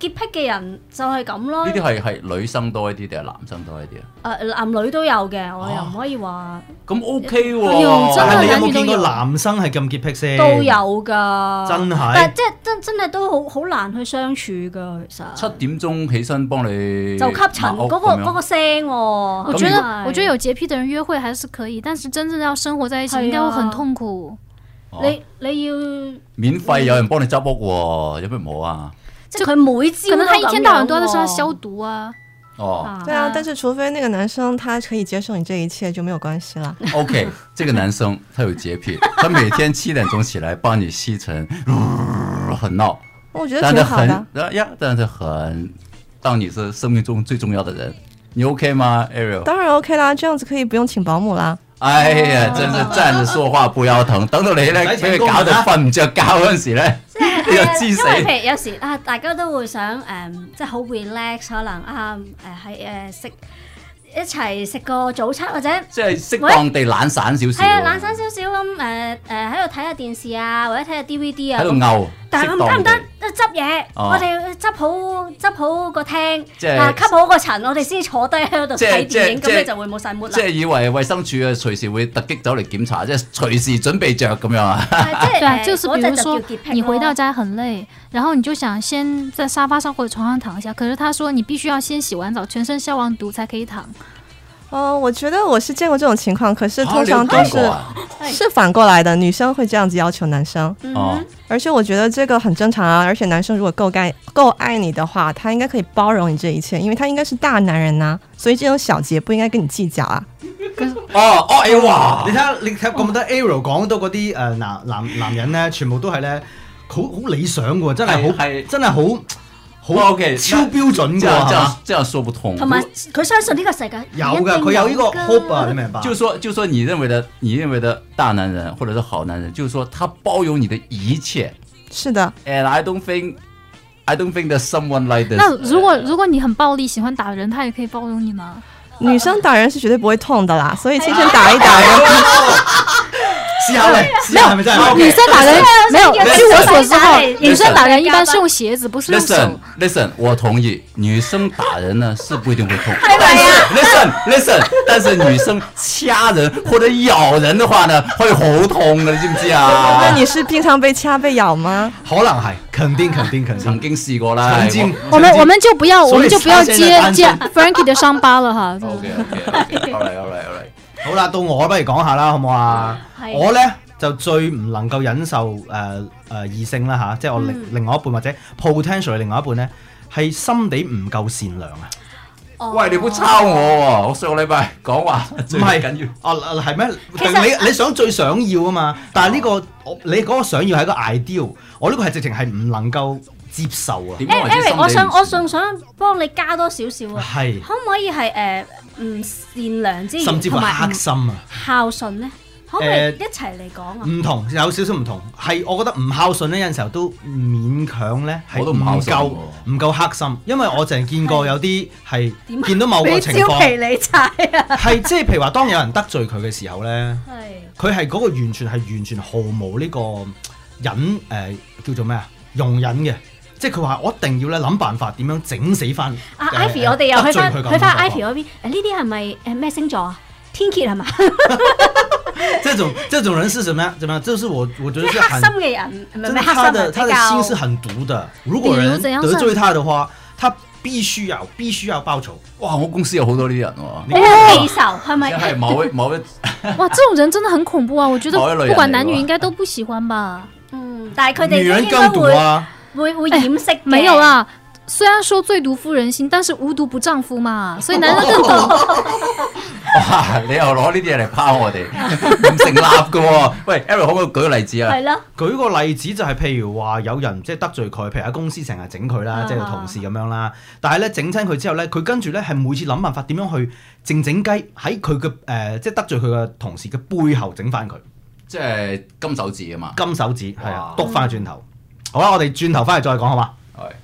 潔癖嘅人就係咁咯。 呢啲係係女生多一啲定係男生多一啲啊？ 誒男女都有嘅，我又唔可以話。 咁 OK 喎， 但係你有冇見過男生係咁潔癖先？ 都有㗎， 真係。 但係即係真真係都好好難去相處㗎，其實。 七點鐘起身幫你就吸塵嗰個嗰個聲喎。 我覺得我覺得有潔癖的人約會還是可以，但是真正要生活在一起應該會很痛苦。 你你要免費有人幫你執屋喎，有咩唔好啊？ 即係佢每朝可能他一天到晚都在說消毒啊。 哦， 對啊，但是除非那個男生他可以接受你這一切，就沒有關係啦。 OK， 這個男生他有潔癖，他每天七點鐘起來幫你吸塵，很鬧。 我覺得挺好的。 呀，但是很，當你是生命中最重要的人，你 OK 嗎 ，Ariel？ 當然 OK 啦，這樣子可以不用請保姆啦。 哎呀，真是站着說話不腰疼，等到你咧俾佢搞到瞓唔着覺嗰陣時咧，你就知死。 因為譬如有時啊，大家都會想誒、嗯，即係好 relax，可能啊誒喺誒食一齊食個早餐或者即係適當地懶散少少。 係啊，懶散少少咁誒誒喺度睇下電視啊，或者睇下 D V D 啊。 喺度嘔。 但係咁得唔得？執嘢， 哦、 我哋執好執好個廳， 即係啊吸好個塵，我哋先坐低喺度睇電影，咁你就會冇晒 mood 啦。 即係以為衛生署啊隨時會突擊走嚟檢查，即係隨時準備着咁樣啊。 對啊，就是比如說你回到家很累，然後你就想先在沙發上或者床上躺一下，可是他說你必須要先洗完澡，全身消完毒才可以躺。 哦，我覺得我是見過這種情況，可是通常都是、啊啊、是反過來的，女生會這樣子要求男生。 嗯， 而且我覺得這個很正常啊。而且男生如果夠愛夠愛你的話，他應該可以包容你這一切，因為他應該是大男人呐、啊，所以這種小節不應該跟你計較啊。 哦哦，哎哇！你睇下，你睇咁多 Ariel 講到嗰啲誒男男男人咧，全部都係咧好好理想嘅，真係好係真係好。好 OK， 超標準㗎， 這樣這樣這樣說不通。 同埋佢相信呢個世界有㗎，佢有呢個 hope 啊，你明白？ 就是說，就是說，你認為的，你認為的大男人或者是好男人，就是說，他包容你的一切。 是的。 And I don't think, I don't think there's someone like this。 那如果如果你很暴力，喜歡打人，他也可以包容你嗎？ 女生打人是絕對不會痛的啦，所以輕輕打一打人。 試下嚟，試下係咪真係？ 女生打人沒有，據我所知哈，女生打人一般是用鞋子，不是用手。 Listen, listen， 我同意，女生打人呢是不一定會痛。 係咪啊 ？Listen, listen， 但是女生掐人或者咬人的話呢，會好痛的，你知唔知啊？ 那你是經常被掐被咬嗎？ 可能係，肯定肯定肯定， 曾經試過啦。 曾經， 我們我們就不要，我們就不要接接 Frankie 的傷疤了哈。 OK OK OK，好嚟好嚟好嚟， 好啦，到我不如講下啦，好唔好啊？我咧。就最唔能夠忍受誒誒異性啦嚇，即係我另另外一半或者 potential 另外一半咧，係心地唔夠善良啊！ 哦、 喂，你唔好抄我喎！我上個禮拜講話最緊要哦，係咩？你你想最想要啊嘛？但係呢、呢個你嗰個想要係一個 ideal， 我呢個係直情係唔能夠接受啊！ 誒 Eric， 我想我仲想幫你加多少少啊？ 係可唔可以係誒唔善良之餘， 甚至乎黑心啊？ 孝順咧？可唔可以一齊嚟講啊？ 唔同，有少少唔同，係我覺得唔孝順咧，有陣時候都勉強咧，係唔夠唔夠黑心，因為我淨係見過有啲係見到某個情況， 俾招期你踩啊！ 係即係譬如話，當有人得罪佢嘅時候咧，佢係嗰個完全係完全毫無呢個忍誒、呃、叫做咩啊容忍嘅，即係佢話我一定要咧諗辦法點樣整死翻。 阿 Ivy， 我哋又去翻去翻 Ivy 嗰邊，誒呢啲係咪誒咩星座啊？天蠍係嘛？ 這種這種人是什麼樣？怎麼樣？就是我我覺得是很黑心嘅人，唔係咩黑心他的他的心是很毒的。如果人得罪他的話，他必須要必須要報仇。 哇！我公司有好多呢啲人喎。 你記仇係咪？ 係某一某一。 哇！這種人真的很恐怖啊！我覺得不管男女應該都不喜歡吧。 嗯，但係佢哋女人更毒啊！ 會會掩飾嘅。 沒有啦。雖然說最毒婦人心，但是無毒不丈夫嘛，所以男人更毒。 哇！你又攞呢啲嘢嚟拋我哋，唔成立㗎喎。喂 ，Eric 可唔可以舉個例子啊？ 係咯。 舉個例子就係譬如話有人即係得罪佢，譬如喺公司成日整佢啦，即係同事咁樣啦。但係咧整親佢之後咧，佢跟住咧係每次諗辦法點樣去靜靜雞喺佢嘅誒，即係得罪佢嘅同事嘅背後整翻佢。 即係金手指啊嘛。 金手指係啊，篤翻轉頭。好啦，我哋轉頭翻嚟再講好嘛？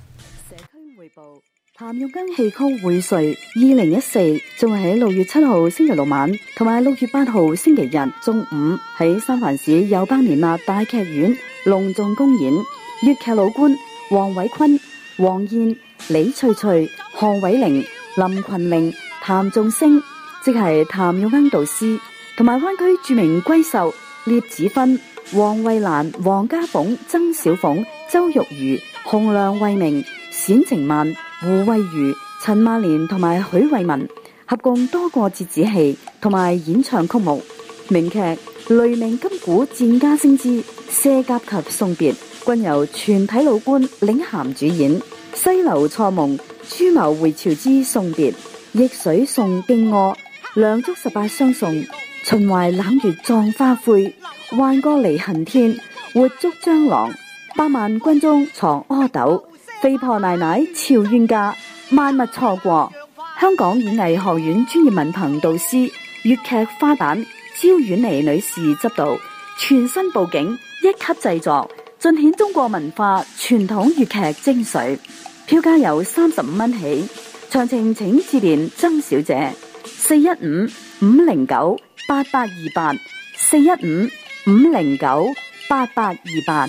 譚玉珗戲曲會睡二零一四將會喺六月七號星期六晚同埋六月八號星期日中午喺三藩市友邦連納大劇院隆重公演。粵劇老倌黃偉坤、黃燕、 李翠翠、何偉玲、林群玲、譚仲星，即係譚玉鶯導師，同埋灣區著名閨秀聶子芬、黃慧蘭、黃家鳳、曾小鳳、周玉如、洪亮慧明、冼晴曼、胡慧如、陳曼蓮同埋許慧文，合共多個折子戲同埋演唱曲目。名劇《雷鳴金鼓戰家星之卸甲及送別》均由全體老倌領銜主演。西樓錯夢、朱謀回朝之送別、逆水送荊軻、梁祝十八相送、秦淮冷月葬花灰、幻歌離恨天、活捉蟑螂、百萬軍中藏阿斗、肥婆奶奶俏冤家、萬物錯過。香港演藝學院專業文憑導師、粵劇花旦焦婉妮女士執導，全新佈景，一級製作，盡顯中國文化傳統粵劇精髓。票價由三十五蚊起，詳情請致電曾小姐四一五五零九八八二八四一五五零九八八二八。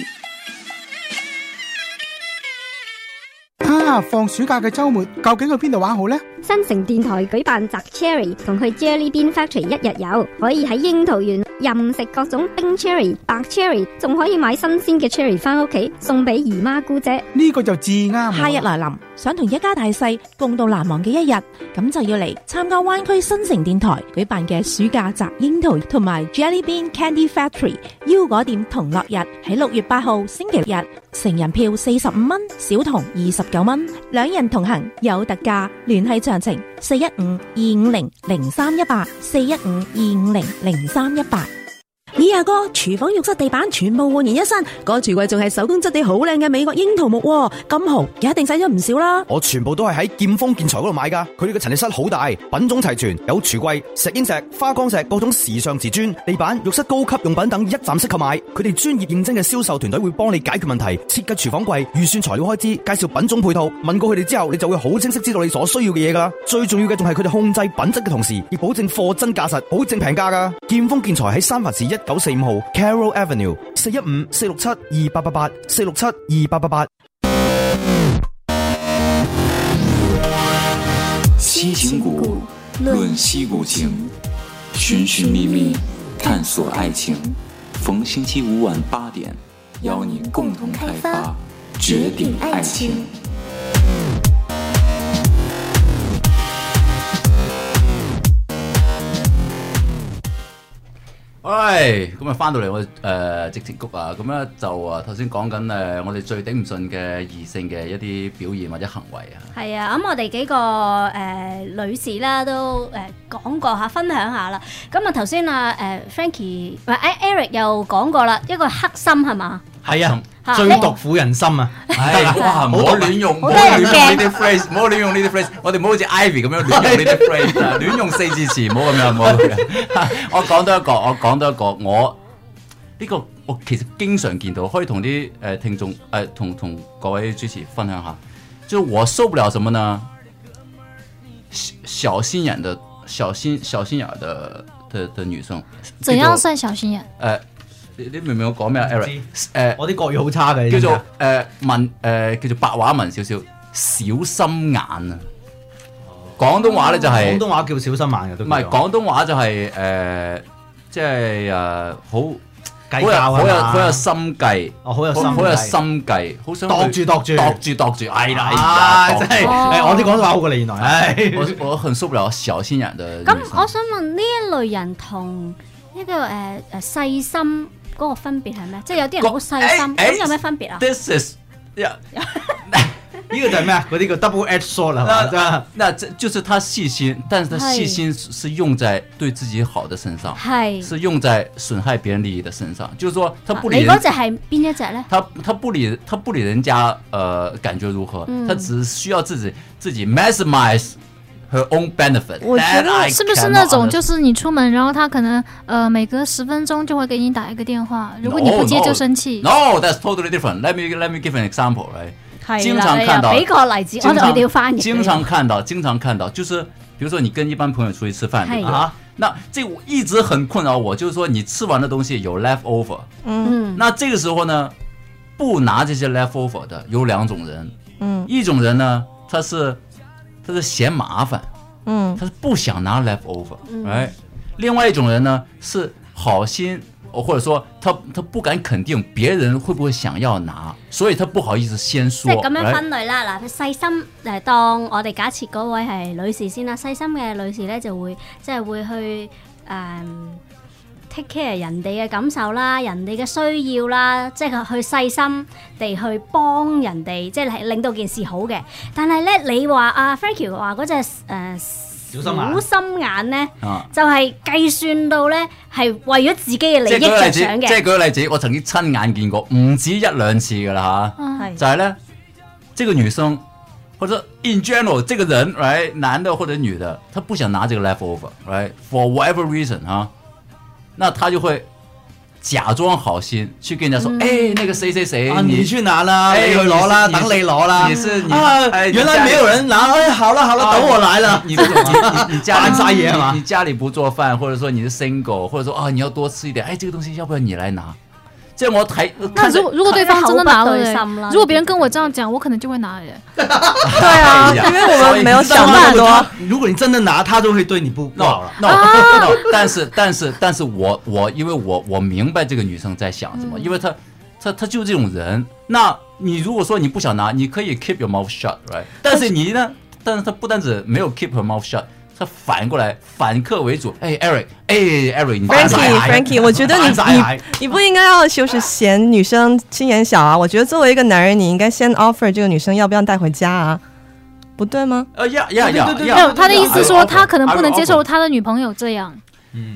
啊！放暑假嘅週末，究竟去邊度玩好呢？ 新城電台舉辦摘 Cherry 同去 Jelly Bean Factory 一日遊，可以喺櫻桃園任食各種冰 Cherry、白 Cherry， 仲可以買新鮮嘅 Cherry 翻屋企送俾姨媽姑姐。 呢個就至啱。 夏日來臨，想同一家大細共度難忘嘅一日，咁就要嚟參加灣區新城電台舉辦嘅暑假摘櫻桃同埋 Jelly Bean Candy Factory 腰果店同樂日，喺六月八號星期日，成人票四十五蚊，小童二十九蚊，兩人同行有特價。聯繫詳情四一五二五零零三一八四一五二五零零三一八。 咦阿哥，廚房浴室地板全部煥然一新，個櫥櫃仲係手工質地好靚嘅美國櫻桃木，咁豪一定使咗唔少啦。 我全部都係喺劍鋒建材嗰度買噶，佢哋嘅陳列室好大，品種齊全，有櫥櫃、石英石、花崗石、各種時尚瓷磚、地板、浴室高級用品等一站式購買。佢哋專業認真嘅銷售團隊會幫你解決問題，設計廚房櫃、預算材料開支、介紹品種配套。問過佢哋之後，你就會好清晰知道你所需要嘅嘢噶啦。最重要嘅仲係佢哋控制品質嘅同時，亦保證貨真價實，保證平價噶。劍鋒建材喺三藩市一九四五號 Carroll Avenue 四一五四六七二八八八四六七二八八八。 西情谷，论西谷情，寻寻觅觅，探索爱情。逢星期五晚八点，邀你共同开发，绝顶爱情。 喂，咁啊翻到嚟我誒矽情谷啊，咁咧就啊頭先講緊誒我哋最頂唔順嘅異性嘅一啲表現或者行為啊。 係啊，咁我哋幾個誒、呃、女士啦都誒、呃、講過下，分享下啦。咁啊頭先啊誒 Frankie 唔係 Eric 又講過啦，一個黑心係嘛？ 係啊，最毒婦人心啊！ 係哇，唔好亂用，唔好亂用呢啲 phrase， 唔好亂用呢啲 phrase。我哋唔好好似 Ivy 咁樣亂用呢啲 phrase， 亂用四字詞，唔好咁樣，唔好咁樣。我講多一個，我講多一個，我呢個我其實經常見到，可以同啲誒聽眾誒同同各位主持分享下。就我受不了什麼呢？小心眼的小心小心眼的的的女生。 怎樣算小心眼？ 誒。你你明唔明我講咩啊 Eric？ 誒， 我啲國語好差嘅， 叫做誒文誒叫做白話文少少，小心眼啊！廣東話咧就係、是、 廣東話叫小心眼嘅，都唔係廣東話就係、是、誒、呃，即係誒好計較啊， 好有好有心計， 哦好有心好有心計，好想度住度住度住度住，係啦， 真係我啲廣東話好過你原來，唉， 我我很受不了小心眼嘅。 咁我想問呢一類人同一個誒誒細心。嗰個分別係咩？即係有啲人好細心，咁有咩分別啊 ？This is 呢個就係咩啊？嗰啲叫 double edge sword 係嘛？ 那那這就是他細心，但是他細心是用在對自己好的身上，係是用在損害別人利益的身上。就是說，他不理人。 你嗰隻係邊一隻咧？ 他他不理他不理人家，呃，感覺如何？嗯、他只需要自己自己 maximize her own benefit。 我覺得是不是那種，就是你出門，然後他可能，呃，每隔十分鐘就會給你打一個電話，如果你不接就生氣。 No, no, that's totally different. Let me let me give an example, right? 經常看到， 俾個例子，我哋要翻譯。 經常看到，經常看到，就是，比如說你跟一班朋友出去吃飯，對吧？那這一直很困擾我，就是說你吃完的東西有 leftover，嗯，那這個時候呢，不拿這些 leftover 的有兩種人，嗯，一種人呢。 他是他是嫌麻烦， 嗯， 他是不想拿 leftover， 嗯哎，另外一種人呢是好心，或者說他他不敢肯定別人會不會想要拿，所以他不好意思先說。 即係咁樣分類啦。嗱，細心誒，當我哋假設嗰位係女士先啦，細心嘅女士咧就會即係會去誒、嗯、take care 人哋嘅感受啦，人哋嘅需要啦，即係去細心地去幫人哋，即係令到件事好嘅。但係咧，你話阿 Frankie 話嗰隻誒小心眼咧， 啊、 就係計算到咧係為咗自己嘅利益着想嘅。 即係舉個例子，我曾經親眼見過，唔止一兩次㗎啦嚇， 嗯、 就係咧，這個女生或者 in general 這個人 right 男的或者女的，他不想拿這個 leftover right for whatever reason 哈，那他就會假裝好心去跟人家說，誒、嗯欸，那個誰誰誰， 啊、你去拿啦，欸、你去攞啦，等你攞啦。 你是你、 啊哎，原來沒有人拿，哎，好了好了，等我來了。 你你你你家裡啥嘢嘛？ 你家裡不做飯，或者說你是 single， 或者說啊你要多吃一點，哎，這個東西要不要你來拿？即係我睇， 那如果如果對方真的拿了，如果別人跟我這樣講，我可能就會拿嘅。 對啊，因為我們沒有想那麼多。 如果你真的拿，他就會對你不好了。 no no no， 但是但是但是我我因為我我明白這個女生在想什麼，因為她她她就是這種人。那你如果說你不想拿，你可以 keep your mouth shut，right？ 但是你呢？但是她不單止沒有 keep her mouth shut。他反過來反客為主，哎 Eric， 哎 Eric， 你 Frankie Frankie， 我覺得你你你不應該要就是嫌女生心眼小啊，我覺得作為一個男人，你應該先 offer 這個女生要不要帶回家啊，不對嗎？ 呃呀呀呀， 沒有，他的意思說他可能不能接受他的女朋友這樣。 嗯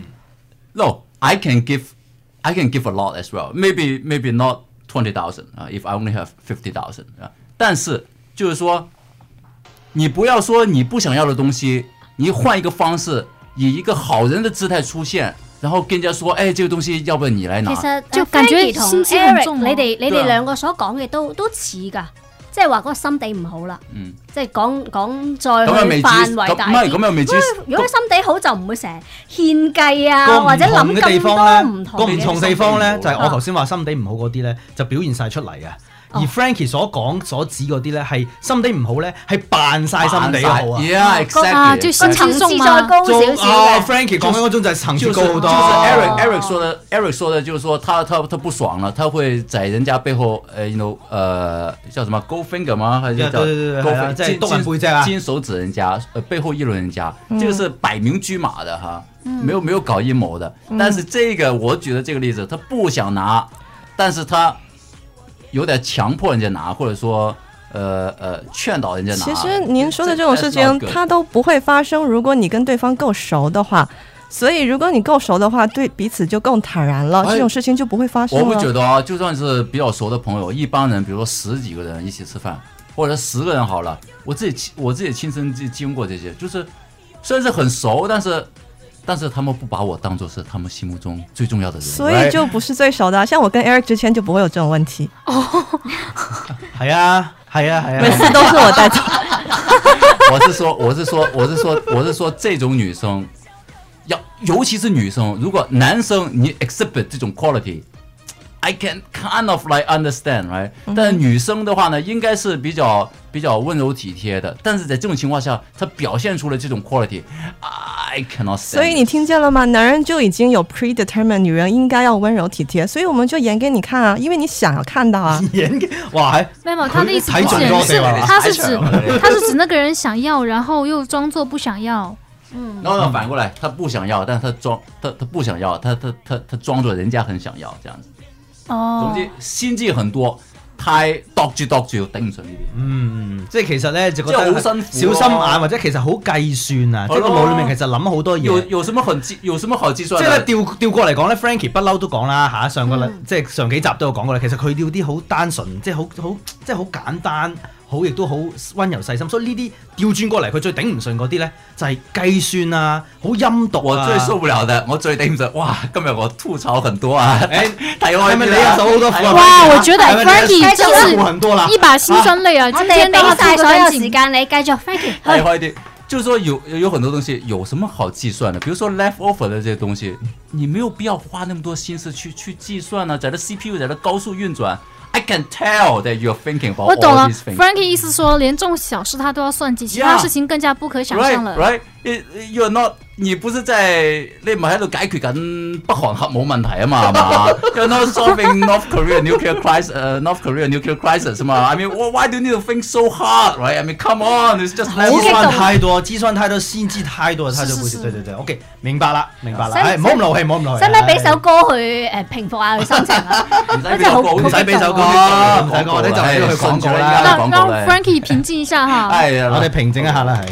，No，I can give I can give a lot as well，maybe maybe not twenty thousand 啊 ，if I only have fifty thousand 啊，但是就是說，你不要說你不想要的東西。你換一個方式，以一個好人的姿態出現，然後跟人家說：哎，這個東西要不要你來拿？ 其實就感覺同 Eric 你哋你哋兩個所講嘅都都似㗎，即係話嗰個心地唔好啦。嗯，即係講講再去範圍大啲。 咁又未知。 如果心地好就唔會成日獻計啊，或者諗咁多唔同嘅。 個唔同地方咧，就係我頭先話心地唔好嗰啲咧，就表現晒出嚟嘅。而 Frankie 所講所指嗰啲咧，係心地唔好咧，係扮晒心地好啊！ Yeah, exactly. 啊，就層次再高少少嘅。 Frankie 講緊嗰種就係層次高好多。 就是 Eric Eric 說的 Eric 說的，就是說他他他不爽了，他會在人家背後，誒，you know，呃，叫什麼 Go finger 嗎？還是叫 Go finger？ 即係動人背脊啊！ 金手指人家，呃，背後議論人家，這個是擺明車馬的哈，沒有沒有搞陰謀的。但是這個我舉的這個例子，他不想拿，但是他。有點強迫人家拿，或者說，呃呃，勸導人家拿。 其實您說的這種事情，它都不會發生。如果你跟對方夠熟的話，所以如果你夠熟的話，對彼此就更坦然了，這種事情就不會發生了。 我會覺得啊，就算是比較熟的朋友，一幫人，比如說十幾個人一起吃飯，或者十個人好了，我自己我自己親身經過這些，就是雖然是很熟，但是。但是他們不把我當作是他們心目中最重要的人， 所以就不是最熟的、啊。像我跟 Eric 之前就不會有這種問題。哦， 係啊，係啊，係啊， 每次都是我帶走。 我是說，我是說，我是說，我是說，這種女生，要尤其是女生，如果男生你 exhibit 這種 quality。I can kind of like understand, right？、嗯、但是女生的話呢，應該是比較比較溫柔體貼的。但是在這種情況下，她表現出了這種 quality，I cannot stand。 所以你聽見了嗎？男人就已經有 predetermined， 女人應該要溫柔體貼，所以我們就演給你看啊，因為你想要看到啊。 演給哇， 沒有，他的意思不是，是他是指他是指那個人想要，然後又裝作不想要。 嗯，然後呢，反過來，他不想要，但是他裝，他他不想要，他他他他裝作人家很想要，這樣子。 哦， 總之心機很多，太度住度住頂唔順呢啲。 嗯，即係其實咧就覺得好辛苦， 小心眼或者其實好計算啊，即係個腦裏面其實諗好多嘢。 有有什麼好計？有什麼好計算？ 即係咧調調過嚟講咧 ，Frankie 不嬲都講啦嚇，上個禮、嗯、即係上幾集都有講過啦。其實佢要啲好單純，即係好好即係好簡單。好，亦都好溫柔細心，所以呢啲調轉過嚟，佢最頂唔順嗰啲咧，就係、是、計算啊，好陰毒啊。 我最受不了的，我最頂唔順。哇，今日我吐槽很多啊！誒、欸，睇開係咪你有手好多苦？ 哇，我覺得 Frankie 真係一把辛酸淚啊！今天俾晒所有時間你繼續 Frankie。 睇開啲，就是說有有很多東西有什麼好計算的？比如說 leftover 的這些東西，你沒有必要花那麼多心思去去計算啊，在這 C P U 在這高速運轉。 I can tell that you're thinking about 我懂 all 了 these things. ，Frankie 意思说，连这种小事他都要算计，其他 Yeah. 事情更加不可想象了。 Right, right. It, you're not. 你不是在你唔係喺度解決緊北韓核武問題啊嘛，係嘛 ？You're not solving North Korea nuclear crisis, uh, North Korea nuclear crisis 嘛。I mean, why do you need to think so hard, right? I mean, come on, it's just 計算太多，計算太多，心機太多，他就不是。對對對 ，OK， 明白啦，明白啦。係，唔好咁勞氣，唔好咁勞氣。 使唔使俾首歌去誒平復下佢心情啊？ 唔使俾首歌，唔使俾首歌，唔使講，我哋就喺度去廣告啦。 讓讓 Frankie 平靜一下哈。 係，我哋平靜一下啦，係。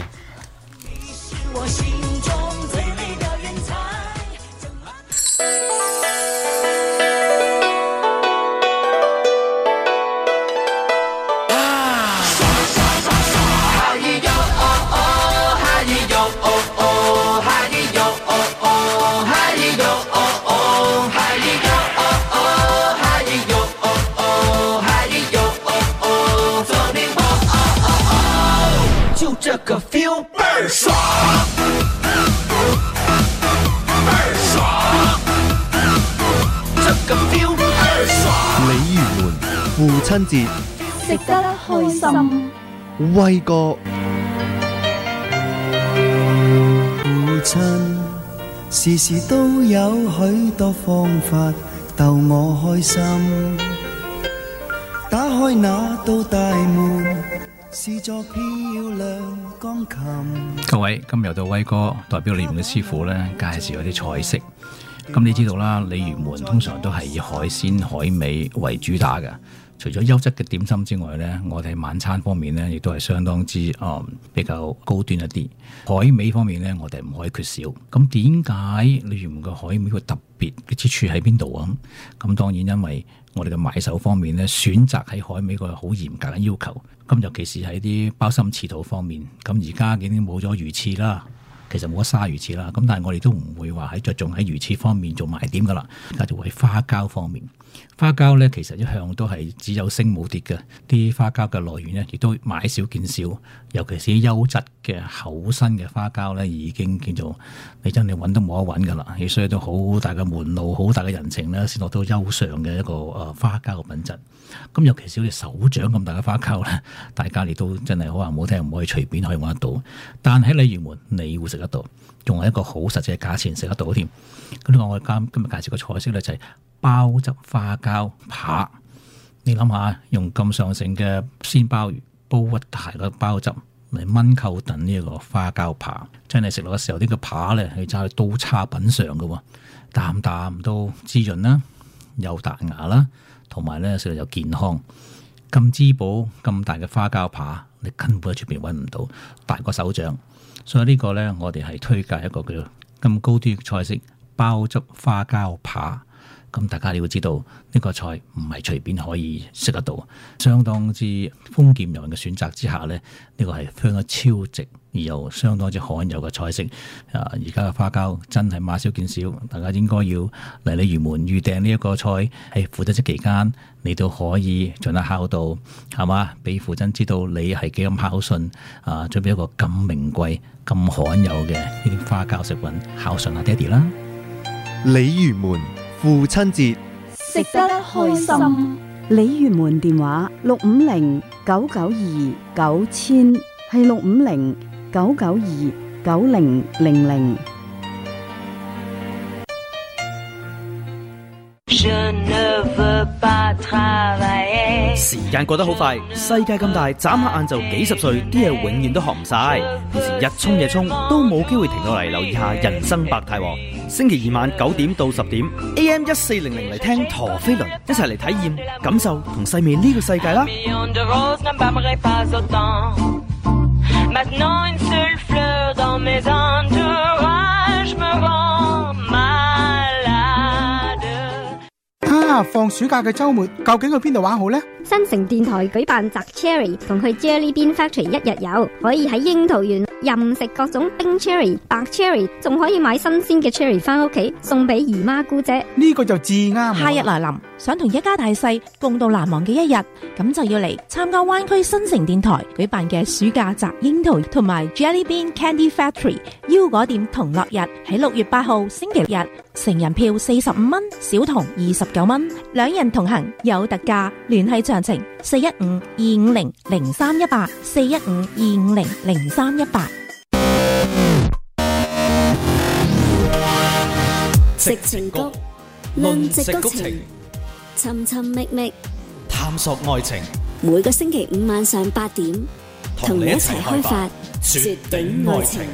这个 feel 倍儿爽，倍儿爽，这个 feel 倍儿爽。 鯉魚門父親節， 食得開心。 威哥， 父親時時都有許多方法逗我開心，打開那道大門。 各位，今日又到威哥代表鯉魚門嘅師傅咧，介紹一啲菜式。咁你知道啦，鯉魚門通常都係以海鮮海味為主打嘅。除咗優質嘅點心之外咧，我哋晚餐方面咧，亦都係相當之誒、嗯、比較高端一啲。海味方面咧，我哋唔可以缺少。咁點解鯉魚門嘅海味會特別嘅之處喺邊度啊？咁當然因為我哋嘅買手方面咧，選擇喺海味個好嚴格嘅要求。咁尤其是喺啲鮑參翅肚方面，咁而家已經冇咗魚翅啦，其實冇咗鯊魚翅啦。咁但係我哋都唔會話喺着重喺魚翅方面做賣點噶啦，而家就喺花膠方面。花膠咧其實一向都係只有升冇跌嘅，啲花膠嘅來源咧亦都買少見少，尤其是啲優質嘅厚身嘅花膠咧，已經叫做你真係揾都冇得揾噶啦，亦需要都好大嘅門路、好大嘅人情咧，先攞到優上嘅一個誒花膠嘅品質。咁尤其是好似手掌咁大嘅花膠咧，大家亦都真係好話唔好聽，唔可以隨便可以揾得到。但喺鯉魚門你會食得到，仲係一個好實際嘅價錢食得到添。咁我今今日介紹個菜式咧就係鮑汁花膠扒。你諗下，用咁上乘嘅鮮鮑魚煲一大個鮑汁嚟炆扣燉呢個花膠扒，真係食落嘅時候，呢個扒咧係揸去刀叉品嚐嘅喎，啖啖都滋潤啦，又彈牙啦。同埋咧，食嚟又健康，咁滋補咁大嘅花膠扒，你根本喺出邊揾唔到，大過手掌。所以呢個咧，我哋係推介一個叫做咁高端嘅菜式鮑汁花膠扒。咁大家你要知道，呢個菜唔係隨便可以食得到，相當之豐儉由人嘅選擇之下咧，呢個係非常超值而又相當之罕有嘅菜式。啊，而家嘅花膠真係買少見少，大家應該要嚟鯉魚門預訂呢一個菜，喺父親節期間你都可以盡下孝道，係嘛？俾父親知道你係幾咁孝順啊！準備一個咁名貴、咁罕有嘅呢啲花膠食品，孝順下爹哋啦！ 鯉魚門父親節， 食得開心。 鯉魚門電話六五零九九二九千，係六五零九九二九零零零。 時間過得好快，世界咁大，眨下眼就幾十歲，啲嘢永遠都學唔晒。平時日沖夜沖都冇機會停落嚟留意下人生百態。星期二晚九點到十點 A M 一四零零嚟聽陀飛輪，一齊嚟體驗、感受同細味呢個世界啦！ 啊！放暑假嘅週末究竟去邊度玩好呢？ 新城電台舉辦摘 Cherry 同去 Jelly Bean Factory 一日遊，可以喺櫻桃園任食各種冰 Cherry、白 Cherry， 仲可以買新鮮嘅 Cherry 翻屋企送俾姨媽姑姐。 呢個就至啱。 夏日來臨，想同一家大細共度難忘嘅一日，咁就要嚟參加灣區新城電台舉辦嘅暑假摘櫻桃同埋 Jelly Bean Candy Factory 腰果店同樂日，喺六月八號星期日，成人票四十五蚊，小童二十九蚊，兩人同行有特價。聯繫詳情四一五二五零零三一八，四一五二五零零三一八。 矽情谷，論矽谷情，尋尋覓覓， 探索愛情。 每個星期五晚上八點，同你一齊開發絕頂愛情。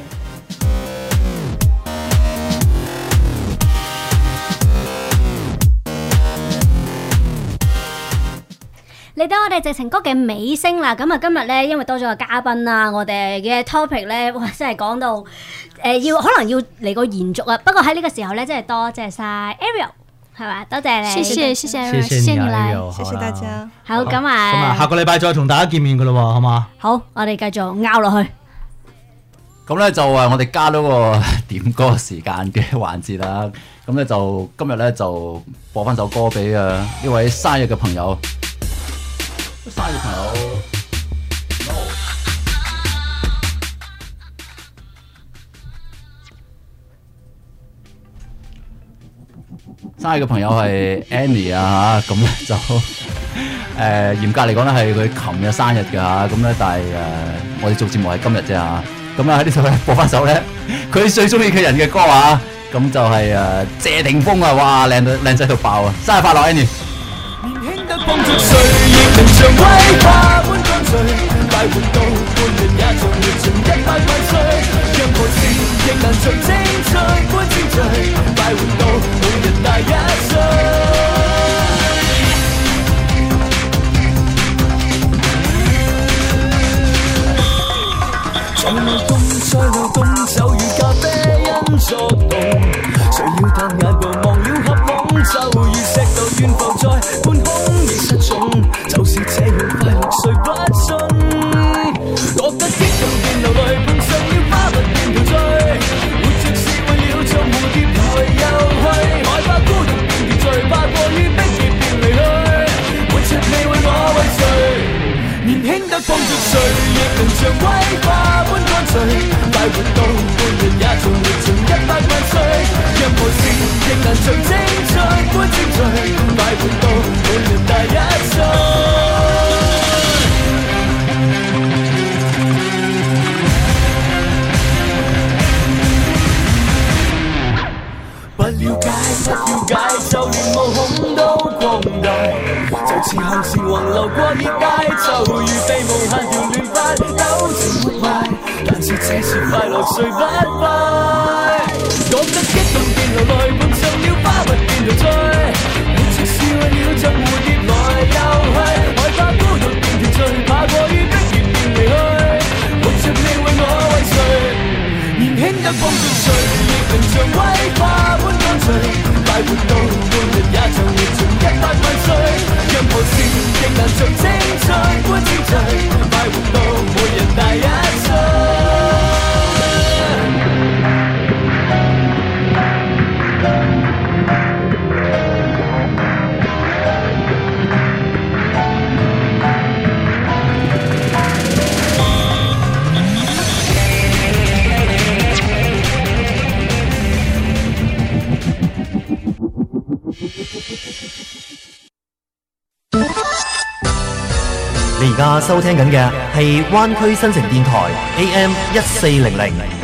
嚟到我哋矽情谷嘅尾聲啦，咁啊今日咧因為多咗個嘉賓啦，我哋嘅 topic 咧，哇真係講到誒、呃、要可能要嚟個延續啊！不過喺呢個時候咧，真係多謝晒 Ariel， 係嘛？多謝你， 謝謝謝謝 Ariel， 謝謝你來， 謝謝大家。 好咁啊， 咁啊，下個禮拜再同大家見面噶咯喎，好嘛？ 好，我哋繼續拗落去。 咁咧就誒，我哋加咗個點歌時間嘅環節啦。咁咧就今日咧就播翻首歌俾誒呢位生日嘅朋友。生日朋友 ，no。生日嘅朋友係 Annie 啊嚇，咁咧就誒、呃、嚴格嚟講咧係佢琴日生日㗎嚇，咁咧但係誒、呃、我哋做節目係今日啫嚇，咁啊喺呢度咧播翻首咧佢最中意嘅人嘅歌啊，咁就係誒謝霆鋒啊，哇靚到靚仔到爆啊！生日快樂 Annie！ 幫助誰亦能像威化般乾脆，快活到半人也像活盡一百萬歲，任何事亦能像青春般精粹，快活到每日大一歲。在流動，在流動，就如咖啡因作動，誰要但眼部忘了合攏，就如石頭懸浮在半空。就是這樣快樂，誰不信？覺得激動便流淚，碰上了花蜜便陶醉，活着是為了像蝴蝶來又去，害怕孤獨便陶醉，怕過於逼迫便離去，活着你為我為誰？年輕得放逐誰亦能像威化般乾脆，快活到半人也像活盡一百萬歲，任何事亦能像青春般精粹，快活到每日大一歲。不了解，不了解，就連毛孔都擴大，就似向前橫流過熱帶，就如被無限條亂髮糾纏活埋，但是這是快樂誰不快？覺得激動便流淚，碰上了花蜜便陶醉，活着是為了像蝴蝶來又去，害怕孤獨便陶醉，怕過於逼迫便離去，活着你為我為誰？年輕得放逐誰亦能像威化般乾脆，快活到半日也像活盡一百萬歲，任何事亦能像青春般精粹，快活到每日大一歲。 你而家收聽緊嘅係灣區新城電台 A M 一四零零。